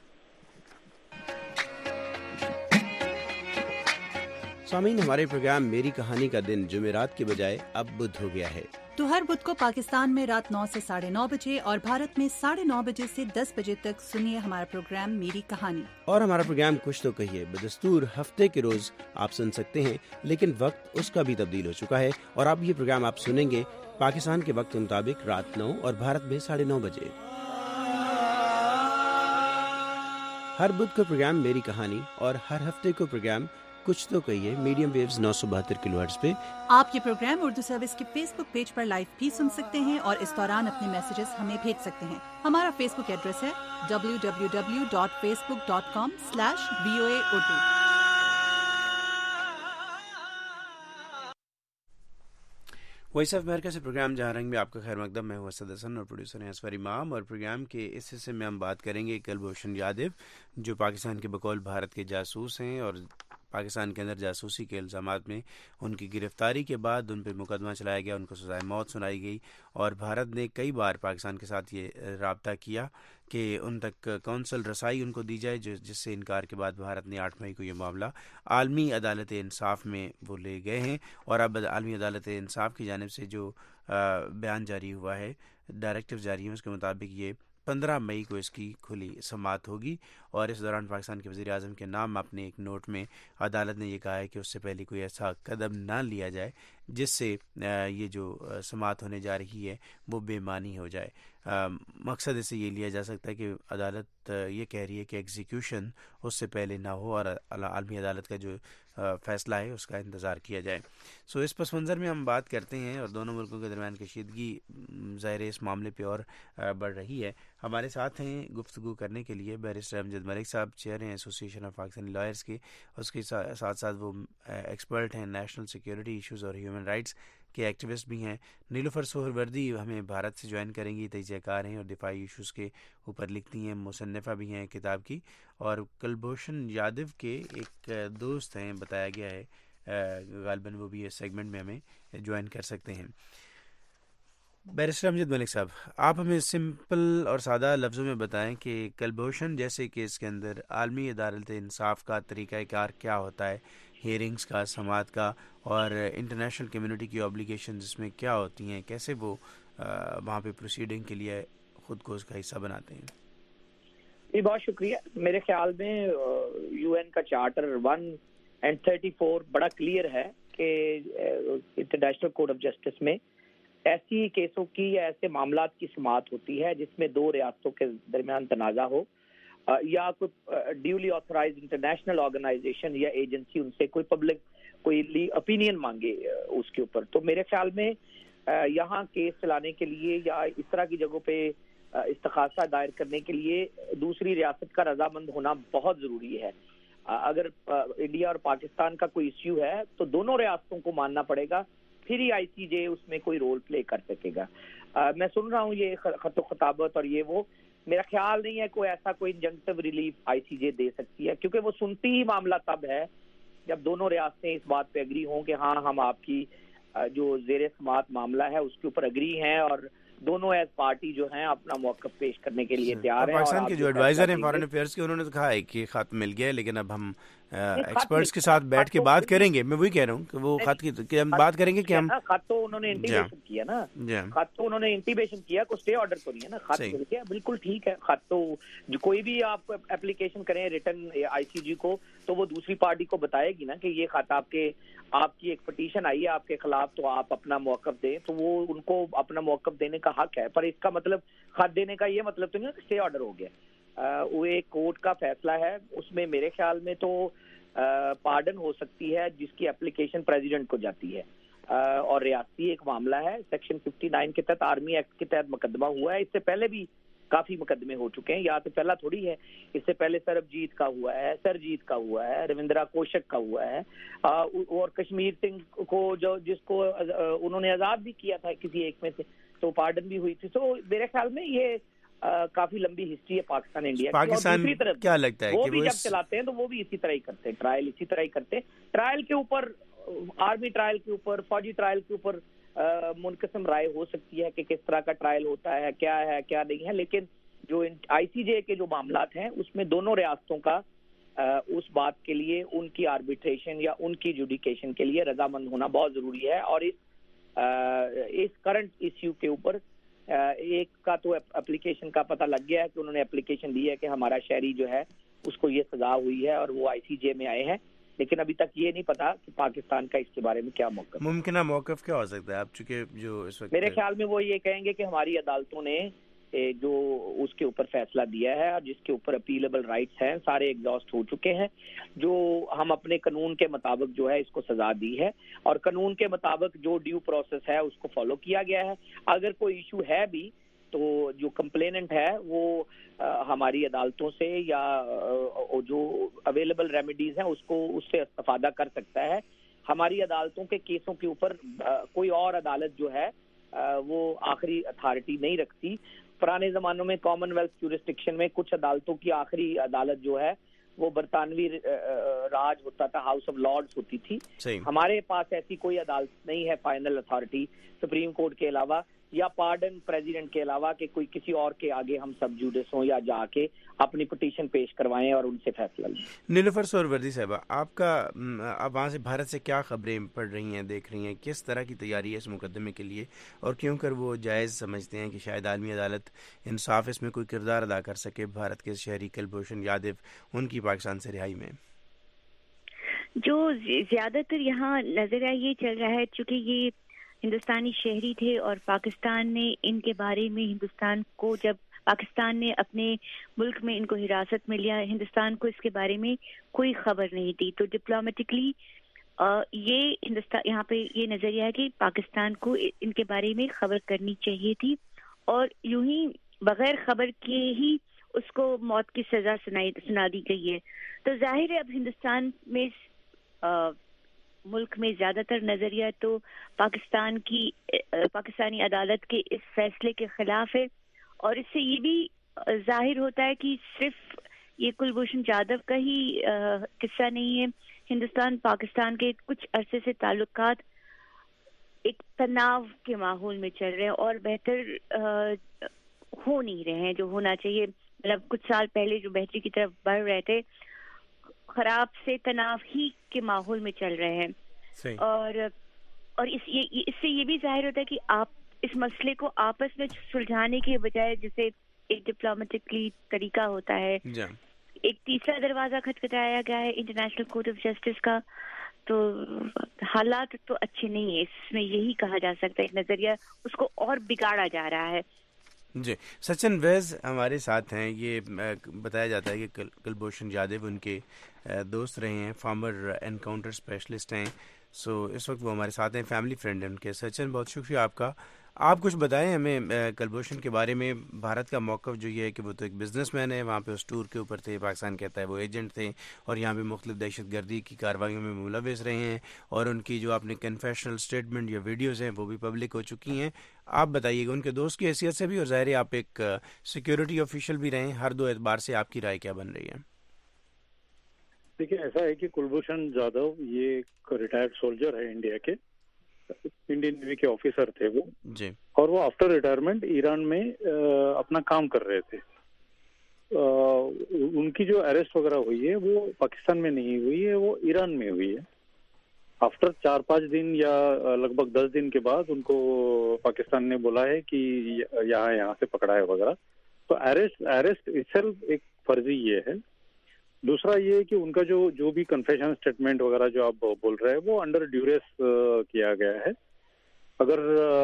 سامعین, ہمارے پروگرام میری کہانی کا دن جمعرات کے بجائے اب بدھ ہو گیا ہے. تو ہر بدھ کو پاکستان میں رات نو سے ساڑھے نو بجے اور بھارت میں ساڑھے نو بجے سے دس بجے تک سنیے ہمارا پروگرام میری کہانی. اور ہمارا پروگرام کچھ تو کہیے بدستور ہفتے کے روز آپ سن سکتے ہیں, لیکن وقت اس کا بھی تبدیل ہو چکا ہے, اور اب یہ پروگرام آپ سنیں گے پاکستان کے وقت کے مطابق رات نو اور بھارت میں ساڑھے نو بجے. ہر بدھ کو پروگرام میری کہانی اور ہر ہفتے کو پروگرام کچھ تو کہیے میڈیم ویوز نو سو بہتر کلو ہرٹز پہ. آپ یہ پروگرام اردو سروس کے فیس بک پیج پر لائیو بھی سن سکتے ہیں, اور اس دوران اپنے میسیجز ہمیں بھیج سکتے ہیں. ہمارا فیس بک ایڈریس ہے W W W dot Facebook dot com slash V O A Urdu. Voice of America سے پروگرام جہاں رنگ میں آپ کا خیر مقدم. میں ہوں اسد حسن اور پروڈیوسر ہیں اسفر امام, اور پروگرام کے اس حصے میں ہم بات کریں گے کلبھوشن یادو, جو پاکستان کے بقول بھارت کے جاسوس ہیں اور پاکستان کے اندر جاسوسی کے الزامات میں ان کی گرفتاری کے بعد ان پہ مقدمہ چلایا گیا، ان کو سزائے موت سنائی گئی، اور بھارت نے کئی بار پاکستان کے ساتھ یہ رابطہ کیا کہ ان تک کونسل رسائی ان کو دی جائے، جس سے انکار کے بعد بھارت نے آٹھ مئی کو یہ معاملہ عالمی عدالت انصاف میں وہ لے گئے ہیں، اور اب عالمی عدالت انصاف کی جانب سے جو بیان جاری ہوا ہے، ڈائریکٹو جاری ہے، اس کے مطابق یہ پندرہ مئی کو اس کی کھلی سماعت ہوگی، اور اس دوران پاکستان کے وزیر اعظم کے نام اپنے ایک نوٹ میں عدالت نے یہ کہا ہے کہ اس سے پہلے کوئی ایسا قدم نہ لیا جائے جس سے یہ جو سماعت ہونے جا رہی ہے وہ بے معنی ہو جائے۔ مقصد اس سے یہ لیا جا سکتا ہے کہ عدالت یہ کہہ رہی ہے کہ ایگزیکیوشن اس سے پہلے نہ ہو اور عالمی عدالت کا جو فیصلہ ہے اس کا انتظار کیا جائے۔ سو اس پس منظر میں ہم بات کرتے ہیں، اور دونوں ملکوں کے درمیان کشیدگی ظاہر اس معاملے پہ اور بڑھ رہی ہے۔ ہمارے ساتھ ہیں گفتگو کرنے کے لیے بیرسٹر امجد ملک صاحب، چیئر ہیں ایسوسی آف پاکستانی لائرز کے، اس کے ساتھ ساتھ وہ ایکسپرٹ ہیں نیشنل سیکیورٹی ایشوز اور ہیومن رائٹس کے ایکٹیوسٹ بھی ہیں۔ نیلوفر سہروردی ہمیں بھارت سے جوائن کریں گی، تجزیہ کار ہیں اور دفاعی ایشوز کے اوپر لکھتی ہیں، مصنفہ بھی ہیں کتاب کی، اور کلبھوشن یادو کے ایک دوست ہیں، بتایا گیا ہے غالباً وہ بھی اس سیگمنٹ میں ہمیں جوائن کر سکتے ہیں۔ بیرسٹر امجد ملک صاحب، آپ ہمیں سمپل اور سادہ لفظوں میں بتائیں کہ کلبھوشن جیسے کیس کے اندر عالمی عدالت انصاف کا طریقہ کار کیا ہوتا ہے، ہیئرنگز کا، سماعت کا، اور انٹرنیشنل کمیونٹی کی اوبلیگیشنز اس میں کیا ہوتی ہیں، کیسے وہ وہاں پہ پروسیڈنگ کے لیے خود کو اس کا حصہ بناتے ہیں؟ جی بہت شکریہ۔ میرے خیال میں یو این کا charter one and thirty four بڑا کلیئر ہے کہ انٹرنیشنل کورٹ آف جسٹس میں ایسی کیسوں کی یا ایسے معاملات کی سماعت ہوتی ہے جس میں دو ریاستوں کے درمیان تنازع ہو، یا کوئی ڈیولی آتھورائز انٹرنیشنل آرگنائزیشن یا ایجنسی ان سے کوئی پبلک کوئی اپینین مانگے اس کے اوپر۔ تو میرے خیال میں یہاں کیس چلانے کے لیے یا اس طرح کی جگہوں پہ استغاثہ دائر کرنے کے لیے دوسری ریاست کا رضامند ہونا بہت ضروری ہے۔ اگر انڈیا اور پاکستان کا کوئی ایشو ہے تو دونوں ریاستوں کو ماننا پڑے گا، پھر ہی آئی سی جے اس میں کوئی رول پلے کر سکے گا۔ میں سن رہا ہوں یہ خط و خطابت اور یہ وہ، میرا خیال نہیں ہے کوئی ایسا کوئی انجنکٹیو ریلیف آئی سی جے دے سکتی ہے، کیونکہ وہ سنتی ہی معاملہ تب ہے جب دونوں ریاستیں اس بات پہ اگری ہوں کہ ہاں ہم آپ کی جو زیر سماعت معاملہ ہے اس کے اوپر اگری ہیں، اور دونوں ایز پارٹی جو ہیں اپنا موقف پیش کرنے کے لیے تیار ہیں۔ پاکستان کے جو ایڈوائزر ہیں فارن افیئرس کے، انہوں نے تو کہا ہے کہ خط مل گیا ہے، لیکن اب ہم ایکسپرٹس کے ساتھ بیٹھ کے بات کریں گے۔ میں وہی کہہ رہا ہوں کہ وہ خط کی کہ ہم بات کریں گے کہ ہم خط تو انہوں نے انٹیمیشن کیا نا، خط تو انہوں نے انٹیمیشن کیا، کوئی اسٹے آرڈر تو نہیں ہے نا، خط مل گیا، بالکل ٹھیک ہے۔ خط تو جو کوئی بھی آپ اپلیکیشن کریں ریٹن آئی سی جی کو تو وہ دوسری پارٹی کو بتائے گی نا کہ یہ خط آپ کے آپ کی ایک پٹیشن آئی ہے آپ کے خلاف، تو آپ اپنا موقف دیں، تو وہ ان کو اپنا موقف دینے کا حق ہے۔ پر اس کا مطلب خط دینے کا یہ مطلب تو نہیں کہ اسٹے آرڈر ہو گیا۔ وہ ایک کورٹ کا فیصلہ ہے، اس میں میرے خیال میں تو پارڈن ہو سکتی ہے جس کی اپلیکیشن پریزیڈنٹ کو جاتی ہے، اور ریاستی ایک معاملہ ہے، سیکشن ففٹی نائن کے تحت آرمی ایکٹ کے تحت مقدمہ ہوا ہے۔ اس سے پہلے بھی کافی مقدمے ہو چکے ہیں، یہاں تو پہلا تھوڑی ہے، اس سے پہلے سربجیت کا ہوا ہے، سرجیت کا ہوا ہے، رویندرا کوشک کا ہوا ہے، اور کشمیر سنگھ کو جو جس کو انہوں نے آزاد بھی کیا تھا کسی ایک میں سے، تو پارڈن بھی ہوئی تھی۔ تو میرے خیال میں یہ کافی لمبی ہسٹری ہے پاکستان انڈیا کی۔ پاکستان کیا لگتا ہے وہ کہ بھی جب چلاتے ہیں تو وہ بھی اسی طرح ہی کرتے ہیں، ٹرائل اسی طرح ہی کرتے ہیں، ٹرائل کے اوپر، آرمی ٹرائل کے اوپر، فوجی ٹرائل کے اوپر منقسم رائے ہو سکتی ہے کہ کس طرح کا ٹرائل ہوتا ہے، کیا ہے کیا نہیں ہے، لیکن جو آئی سی جے کے جو معاملات ہیں اس میں دونوں ریاستوں کا اس بات کے لیے ان کی آربیٹریشن یا ان کی جوڈیکیشن کے لیے رضامند ہونا بہت ضروری ہے۔ اور اس اس کرنٹ ایشو کے اوپر ایک کا تو اپلیکیشن کا پتہ لگ گیا ہے کہ انہوں نے اپلیکیشن دی ہے کہ ہمارا شہری جو ہے اس کو یہ سزا ہوئی ہے اور وہ آئی سی جے میں آئے ہیں، لیکن ابھی تک یہ نہیں پتا کہ پاکستان کا اس کے بارے میں کیا موقف، ممکنہ موقف کیا ہو سکتا ہے آپ چونکہ جو اس وقت میرے خیال میں وہ یہ کہیں گے کہ ہماری عدالتوں نے جو اس کے اوپر فیصلہ دیا ہے اور جس کے اوپر اپیلیبل رائٹس ہیں سارے ایگزاسٹ ہو چکے ہیں، جو ہم اپنے قانون کے مطابق جو ہے اس کو سزا دی ہے، اور قانون کے مطابق جو ڈیو پروسیس ہے اس کو فالو کیا گیا ہے۔ اگر کوئی ایشو ہے بھی تو جو کمپلیننٹ ہے وہ ہماری عدالتوں سے یا جو اویلیبل ریمیڈیز ہیں اس کو اس سے استفادہ کر سکتا ہے۔ ہماری عدالتوں کے کیسوں کے اوپر کوئی اور عدالت جو ہے وہ آخری اتھارٹی نہیں رکھتی۔ پرانے زمانوں میں کامن ویلتھ جورسڈکشن میں کچھ عدالتوں کی آخری عدالت جو ہے وہ برطانوی راج ہوتا تھا, ہاؤس آف لارڈز ہوتی تھی. ہمارے پاس ایسی کوئی عدالت نہیں ہے فائنل اتھارٹی سپریم کورٹ کے علاوہ یا پارڈن پریزیڈنٹ کے علاوہ کہ کوئی کسی اور کے آگے ہم سب جوڈس ہوں یا جا کے اپنی پٹیشن پیش کروائیں اور ان سے فیصلہ لیں. نیلوفر سہروردی صاحبہ, آپ کا آپ وہاں سے بھارت سے کیا خبریں پڑھ رہی ہیں, دیکھ رہی ہیں, کس طرح کی تیاری ہے اس مقدمے کے لیے, اور کیوں کر وہ جائز سمجھتے ہیں کہ شاید عالمی عدالت انصاف اس میں کوئی کردار ادا کر سکے بھارت کے شہری کلبھوشن یادو ان کی پاکستان سے رہائی میں؟ جو زیادہ تر یہاں نظریہ یہ چل رہا ہے, چونکہ یہ ہندوستانی شہری تھے اور پاکستان نے ان کے بارے میں ہندوستان کو, جب پاکستان نے اپنے ملک میں ان کو حراست میں لیا, ہندوستان کو اس کے بارے میں کوئی خبر نہیں تھی. تو ڈپلومیٹکلی یہ ہندوستان یہاں پہ یہ نظریہ ہے کہ پاکستان کو ان کے بارے میں خبر کرنی چاہیے تھی, اور یوں ہی بغیر خبر کے ہی اس کو موت کی سزا سنائی سنا دی گئی ہے. تو ظاہر ہے اب ہندوستان میں آ, ملک میں زیادہ تر نظریہ تو پاکستان کی پاکستانی عدالت کے اس فیصلے کے خلاف ہے, اور اس سے یہ بھی ظاہر ہوتا ہے کہ صرف یہ کلبھوشن جادو کا ہی قصہ نہیں ہے. ہندوستان پاکستان کے کچھ عرصے سے تعلقات ایک تناؤ کے ماحول میں چل رہے ہیں اور بہتر ہو نہیں رہے ہیں جو ہونا چاہیے. مطلب کچھ سال پہلے جو بہتری کی طرف بڑھ رہے تھے, خراب سے تناؤ ہی کے ماحول میں چل رہے ہیں. اور اور اس یہ اس سے یہ بھی ظاہر ہوتا ہے کہ آپ اس مسئلے کو آپس میں سلجھانے کے بجائے, جیسے ایک ڈپلومیٹکلی طریقہ ہوتا ہے, ایک تیسرا دروازہ کھٹکھٹایا گیا ہے انٹرنیشنل کورٹ آف جسٹس کا. تو حالات تو اچھے نہیں ہیں, اس میں یہی کہا جا سکتا ہے. ایک نظریہ اس کو اور بگاڑا جا رہا ہے. جی, سچن ویز ہمارے ساتھ ہیں. یہ بتایا جاتا ہے کہ کلبھوشن یادو ان کے دوست رہے ہیں, فارمر انکاؤنٹر اسپیشلسٹ ہیں. سو اس وقت وہ ہمارے ساتھ ہیں, فیملی فرینڈ ہیں ان کے. سچن, بہت شکریہ آپ کا. آپ کچھ بتائیں ہمیں کلبھوشن کے بارے میں. بھارت کا موقف جو یہ ہے کہ وہ تو ایک بزنس مین ہے, وہاں پہ اس ٹور کے اوپر تھے, پاکستان کہتا ہے وہ ایجنٹ تھے, اور یہاں پہ مختلف دہشت گردی کی کارروائیوں میں ملوث رہے ہیں, اور ان کی جو آپ نے کنفیشنل اسٹیٹمنٹ یا ویڈیوز ہیں وہ بھی پبلک ہو چکی ہیں. آپ بتائیے گا ان کے دوست کی حیثیت سے بھی, اور ظاہر ہے آپ ایک سیکیورٹی آفیشیل بھی رہے ہیں, ہر دو اعتبار سے آپ کی رائے کیا بن رہی ہے؟ دیکھیے, ایسا ہے کہ کلبھوشن جادو یہ ایک ریٹائرڈ سولجر ہے انڈیا کے, انڈین نیوی کے آفیسر تھے وہ جی, اور وہ آفٹر ریٹائرمنٹ ایران میں اپنا کام کر رہے تھے. ان کی جو اریسٹ وغیرہ ہوئی ہے وہ پاکستان میں نہیں ہوئی ہے, وہ ایران میں ہوئی ہے. آفٹر چار پانچ دن یا لگ بھگ دس دن کے بعد ان کو پاکستان نے بولا ہے کہ یہاں یہاں سے پکڑا ہے وغیرہ. تو اریسٹ اریسٹ اٹسیلف ایک فرضی یہ ہے. دوسرا یہ کہ ان کا جو جو بھی کنفیشن اسٹیٹمنٹ وغیرہ جو آپ بول رہے ہیں وہ انڈر ڈیوریس کیا گیا ہے. اگر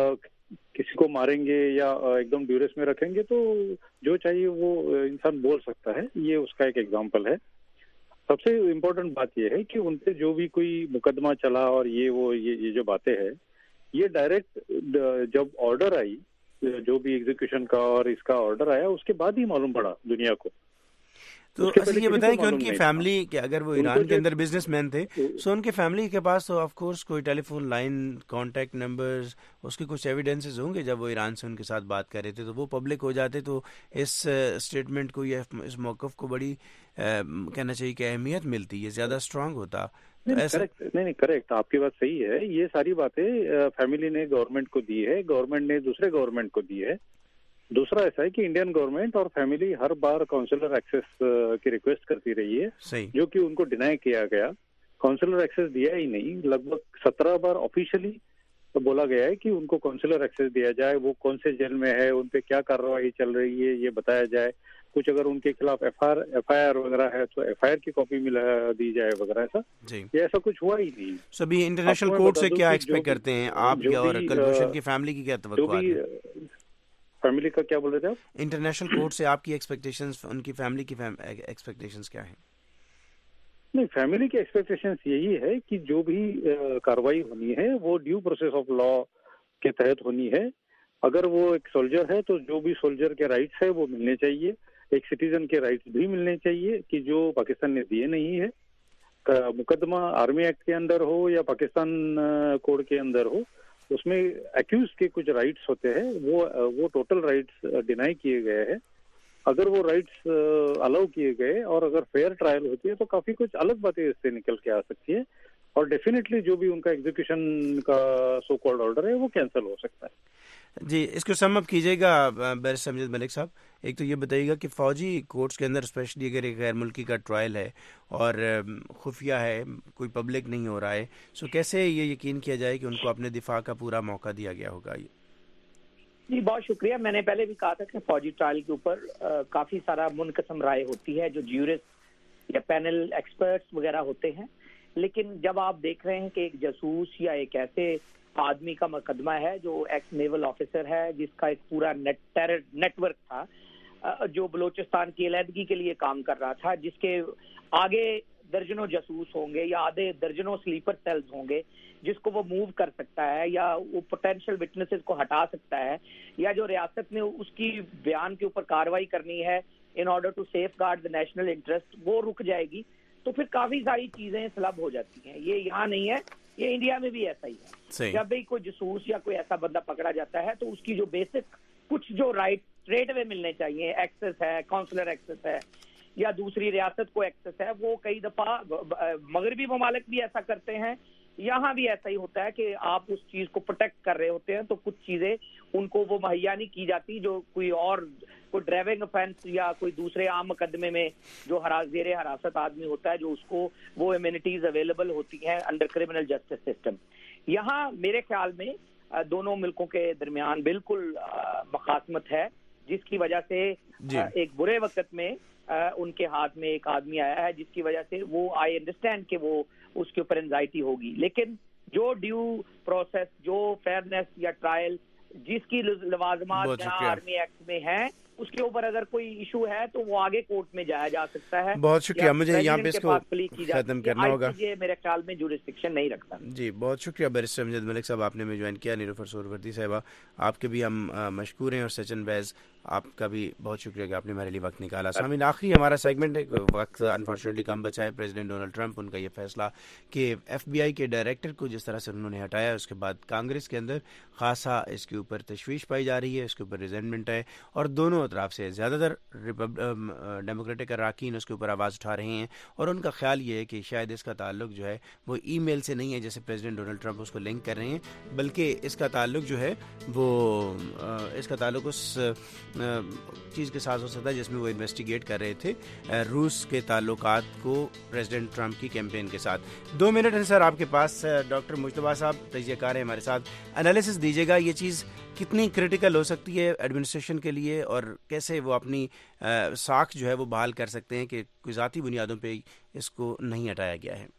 کسی کو ماریں گے یا ایک دم ڈیوریس میں رکھیں گے تو جو چاہیے وہ انسان بول سکتا ہے. یہ اس کا ایک ایگزامپل ہے. سب سے امپورٹنٹ بات یہ ہے کہ ان پہ جو بھی کوئی مقدمہ چلا اور یہ وہ یہ جو باتیں ہیں, یہ ڈائریکٹ جب آرڈر آئی, جو بھی ایگزیکیوشن کا اور اس کا آرڈر آیا, اس کے بعد ہی معلوم پڑا دنیا کو. تو اصل یہ بتائیں کہ ان کی فیملی کہ اگر وہ ایران کے اندر بزنس مین تھے, سو ان کے فیملی کے پاس تو آف کورس کوئی telephone line, contact numbers, اس کے کچھ ایویڈنسز ہوں گے. جب وہ ایران سے ان کے ساتھ بات کر رہے تھے تو وہ پبلک ہو جاتے, تو اس اسٹیٹمنٹ کو یا اس موقف کو بڑی کہنا چاہیے کہ اہمیت ملتی, یہ زیادہ اسٹرانگ ہوتا. نہیں نہیں کریکٹ, آپ کی بات صحیح ہے. یہ ساری باتیں فیملی نے گورنمنٹ کو دی ہے, گورنمنٹ نے دوسرے گورنمنٹ کو دی ہے. دوسرا ایسا ہے کہ انڈین گورنمنٹ اور فیملی ہر بار کاؤنسلر ایکسیس کی ریکویسٹ کرتی رہی ہے, جو کہ ان کو ڈینائی کیا گیا. کاؤنسلر ایکسیس دیا ہی نہیں. لگ بھگ سترہ بار آفیشلی بولا گیا ہے کہ ان کو کاؤنسلر ایکسیس دیا جائے, وہ کون سے جیل میں ہے, ان پہ کیا کارروائی چل رہی ہے یہ بتایا جائے. کچھ اگر ان کے خلاف ایف آئی آر وغیرہ ہے تو ایف آئی آر کی کاپی ملا دی جائے وغیرہ. ایسا یہ ایسا کچھ ہوا ہی نہیں. سبھی انٹرنیشنل کورٹ سے کیا ایکسپیکٹ کرتے ہیں آپ, اور کلبھوشن کی فیملی کی کیا توقعات ہیں؟ فیملی کا کیا بول رہے تھے آپ؟ انٹرنیشنل کورٹ سے آپ کی ایکسپیکٹیشنز, ان کی فیملی کی ایکسپیکٹیشنز کیا ہیں؟ نہیں, فیملی کی ایکسپیکٹیشنز یہی ہے کہ جو بھی کاروائی ہونی ہے وہ ڈیو پروسیس آف لا کے تحت ہونی ہے. اگر وہ ایک سولجر ہے تو جو بھی سولجر کے رائٹس ہے وہ ملنے چاہیے. ایک سٹیزن کے رائٹس بھی ملنے چاہیے کہ جو پاکستان نے دیے نہیں ہے. مقدمہ آرمی ایکٹ کے اندر ہو یا پاکستان کوڈ کے اندر ہو, اس میں ایکیوز کے کچھ رائٹس ہوتے ہیں, وہ وہ ٹوٹل رائٹس ڈینائی کیے گئے ہیں. اگر وہ رائٹس الاؤ کیے گئے اور اگر فیئر ٹرائل ہوتی ہے تو کافی کچھ الگ باتیں اس سے نکل کے آ سکتی ہے اور ڈیفینیٹلی جو بھی ان کا ایگزیکیوشن کا سو کالڈ آرڈر ہے وہ کینسل ہو سکتا ہے. جی, اس کو سم اپ کیجیے گا بیرسٹر امجد ملک صاحب. ایک تو یہ بتائیے گا کہ فوجی کورٹس کے اندر اسپیشلی اگر ایک غیر ملکی کا ٹرائل ہے اور خفیہ ہے, کوئی پبلک نہیں ہو رہا ہے, سو کیسے یہ یقین کیا جائے کہ ان کو اپنے دفاع کا پورا موقع دیا گیا ہوگا؟ جی بہت شکریہ. میں نے پہلے بھی کہا تھا کہ فوجی ٹرائل کے اوپر کافی سارا منقسم رائے ہوتی ہے, جو جیورسٹ یا پینل ایکسپرٹس وغیرہ ہوتے ہیں, لیکن جب آپ دیکھ رہے ہیں کہ ایک جاسوس یا ایک ایسے آدمی کا مقدمہ ہے جو ایکس نیول آفیسر ہے, جس کا ایک پورا نیٹ نیٹ ورک تھا, جو بلوچستان کی علیحدگی کے لیے کام کر رہا تھا, جس کے آگے درجنوں جاسوس ہوں گے یا آدھے درجنوں سلیپر سیلز ہوں گے, جس کو وہ موو کر سکتا ہے یا وہ پوٹینشیل وٹنسز کو ہٹا سکتا ہے, یا جو ریاست نے اس کی بیان کے اوپر کارروائی کرنی ہے in order to safeguard the national interest, وہ رک جائے گی, تو پھر کافی ساری چیزیں سلب ہو جاتی ہیں. یہ یہاں نہیں ہے, یہ انڈیا میں بھی ایسا ہی ہے. جب بھی کوئی جاسوس یا کوئی ایسا بندہ پکڑا جاتا ہے تو اس کی جو بیسک کچھ جو رائٹ اسٹریٹ وے ملنے چاہیے, ایکسس ہے, کاؤنسلر ایکسس ہے یا دوسری ریاست کو ایکسس ہے, وہ کئی دفعہ مغربی ممالک بھی ایسا کرتے ہیں, یہاں بھی ایسا ہی ہوتا ہے کہ آپ اس چیز کو پروٹیکٹ کر رہے ہوتے ہیں تو کچھ چیزیں ان کو وہ مہیا نہیں کی جاتی جو کوئی اور کوئی ڈرائیونگ افینس یا کوئی دوسرے عام مقدمے میں جو زیر حراست آدمی ہوتا ہے, جو اس کو وہ امیونٹیز اویلیبل ہوتی ہیں انڈر کرمنل جسٹس سسٹم. یہاں میرے خیال میں دونوں ملکوں کے درمیان بالکل مخاصمت ہے, جس کی وجہ سے جی. ایک برے وقت میں ان کے ہاتھ میں ایک آدمی آیا ہے, جس کی وجہ سے وہ آئی انڈرسٹینڈ کہ وہ اس کے اوپر انزائٹی ہوگی, لیکن جو ڈیو پروسیس, جو فیئرنیس یا ٹرائل جس کی لوازمات جہاں آرمی ایکٹ میں ہیں, اس کے اوپر اگر کوئی ایشو ہے تو وہ آگے کورٹ میں جایا جا سکتا ہے. بہت شکریہ, مجھے یہاں پہ اس کو ختم کرنا ہوگا. یہ میرے خیال میں جورسڈکشن نہیں رکھتا. جی بہت شکریہ بیرسٹر امجد ملک صاحب, آپ نے میں جوائن کیا. نیلوفر سہروردی صاحبہ, آپ کے بھی ہم مشکور ہیں, اور سچن ویز آپ کا بھی بہت شکریہ کہ آپ نے ہمارے لیے وقت نکالا. سامعین, آخری ہمارا سیگمنٹ ہے, وقت انفارچونیٹلی کم بچا ہے. پریزیڈنٹ ڈونلڈ ٹرمپ, ان کا یہ فیصلہ کہ ایف بی آئی کے ڈائریکٹر کو جس طرح سے انہوں نے ہٹایا, اس کے بعد کانگریس کے اندر خاصا اس کے اوپر تشویش پائی جا رہی ہے, اس کے اوپر ریزنٹمنٹ ہے, اور دونوں اطراف سے زیادہ تر ڈیموکریٹک اراکین اس کے اوپر آواز اٹھا رہے ہیں, اور ان کا خیال یہ ہے کہ شاید اس کا تعلق جو ہے وہ ای میل سے نہیں ہے جیسے پریزیڈنٹ ڈونلڈ ٹرمپ اس کو لنک کر رہے ہیں, بلکہ اس کا تعلق جو ہے وہ اس کا تعلق اس چیز کے ساتھ ہو سکتا ہے جس میں وہ انویسٹیگیٹ کر رہے تھے روس کے تعلقات کو پریزیڈنٹ ٹرمپ کی کیمپین کے ساتھ. دو منٹ ہیں سر آپ کے پاس. ڈاکٹر مجتبیٰ صاحب تجزیہ کار ہیں ہمارے ساتھ, انالیسس دیجیے گا, یہ چیز کتنی کریٹیکل ہو سکتی ہے ایڈمنسٹریشن کے لیے, اور کیسے وہ اپنی ساکھ جو ہے وہ بحال کر سکتے ہیں کہ کوئی ذاتی بنیادوں پہ اس کو نہیں ہٹایا گیا ہے.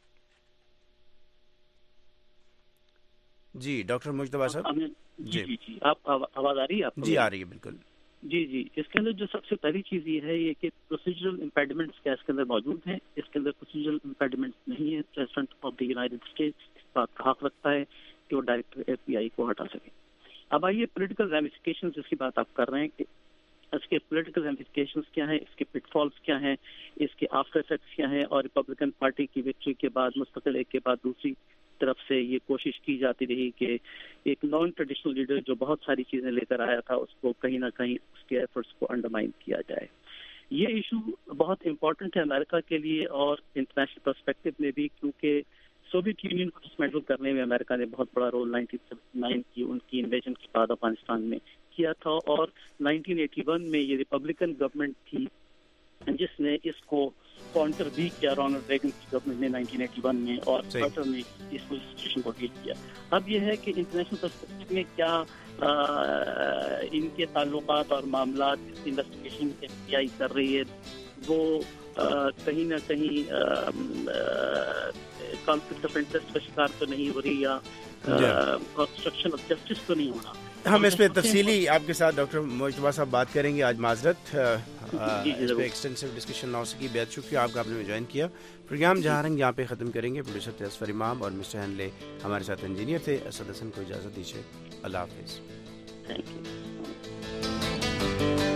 جی ڈاکٹر مجتبیٰ صاحب. جی جی جی آپ آواز آ رہی ہے آپ؟ جی آ رہی ہے بالکل. جی جی اس کے اندر جو سب سے پہلی چیز یہ ہے یہ کہ پروسیجرل امپیڈمنٹس کیا اس کے اندر موجود ہیں. اس کے اندر پروسیجرل امپیڈمنٹس نہیں ہے. President of the United States اس بات کا حق رکھتا ہے کہ وہ ڈائریکٹر ایف بی آئی کو ہٹا سکے. اب آئیے پولیٹیکل ریمیفیکیشن جس کی بات آپ کر رہے ہیں کہ اس کے پولیٹیکل ریمیفیکیشنز کیا ہیں, اس کے پٹ فالس کیا ہیں, اس کے آفٹر افیکٹس کیا ہیں, اور ریپبلکن پارٹی کی وکٹری کے بعد مستقل ایک کے بعد دوسری طرف سے یہ کوشش کی جاتی رہی کہ ایک نان ٹریڈیشنل لیڈر جو بہت ساری چیزیں لے کر آیا تھا اس کو کہیں نہ کہیں اس کے ایفرٹس کو انڈرمائن کیا جائے. یہ ایشو بہت امپورٹنٹ ہے امریکہ کے لیے اور انٹرنیشنل پرسپیکٹو میں بھی, کیونکہ سوویت یونین کو ڈسمینٹل کرنے میں امریکہ نے بہت بڑا رول نائنٹین سیونٹی نائن کی ان کی انویژن کے بعد افغانستان میں کیا تھا, اور نائنٹین ایٹی ون میں یہ ریپبلکن گورنمنٹ تھی جس نے اس کو کاؤنٹر بھی کیا رونلڈ ریگن کی گورنمنٹ نے نائنٹین ایٹی ون میں, اور کارٹر نے اس کو سچویشن کو ڈیل کیا. اب یہ ہے کہ انٹرنیشنل پرسپیکٹو میں کیا ان کے تعلقات اور معاملات انویسٹیگیشن ایف بی آئی کر رہی ہے وہ کہیں نہ کہیں کانفلکٹ آف انٹرسٹ کا شکار تو نہیں ہو رہی یا obstruction of justice تو نہیں ہونا. ہم اس پہ تفصیلی آپ کے ساتھ ڈاکٹر مجتبیٰ صاحب بات کریں گے. آج معذرت اس پہ ایکسٹینسو ڈسکشن نہ ہو سکی. بہت شکریہ آپ کا, آپ نے جوائن کیا. پروگرام جہاں رنگ یہاں پہ ختم کریں گے. پروڈیوسر تھے اصفر امام اور مسٹر ہینلے ہمارے ساتھ انجینئر تھے اسد حسن. کو اجازت دیجیے. اللہ حافظ. Thank you.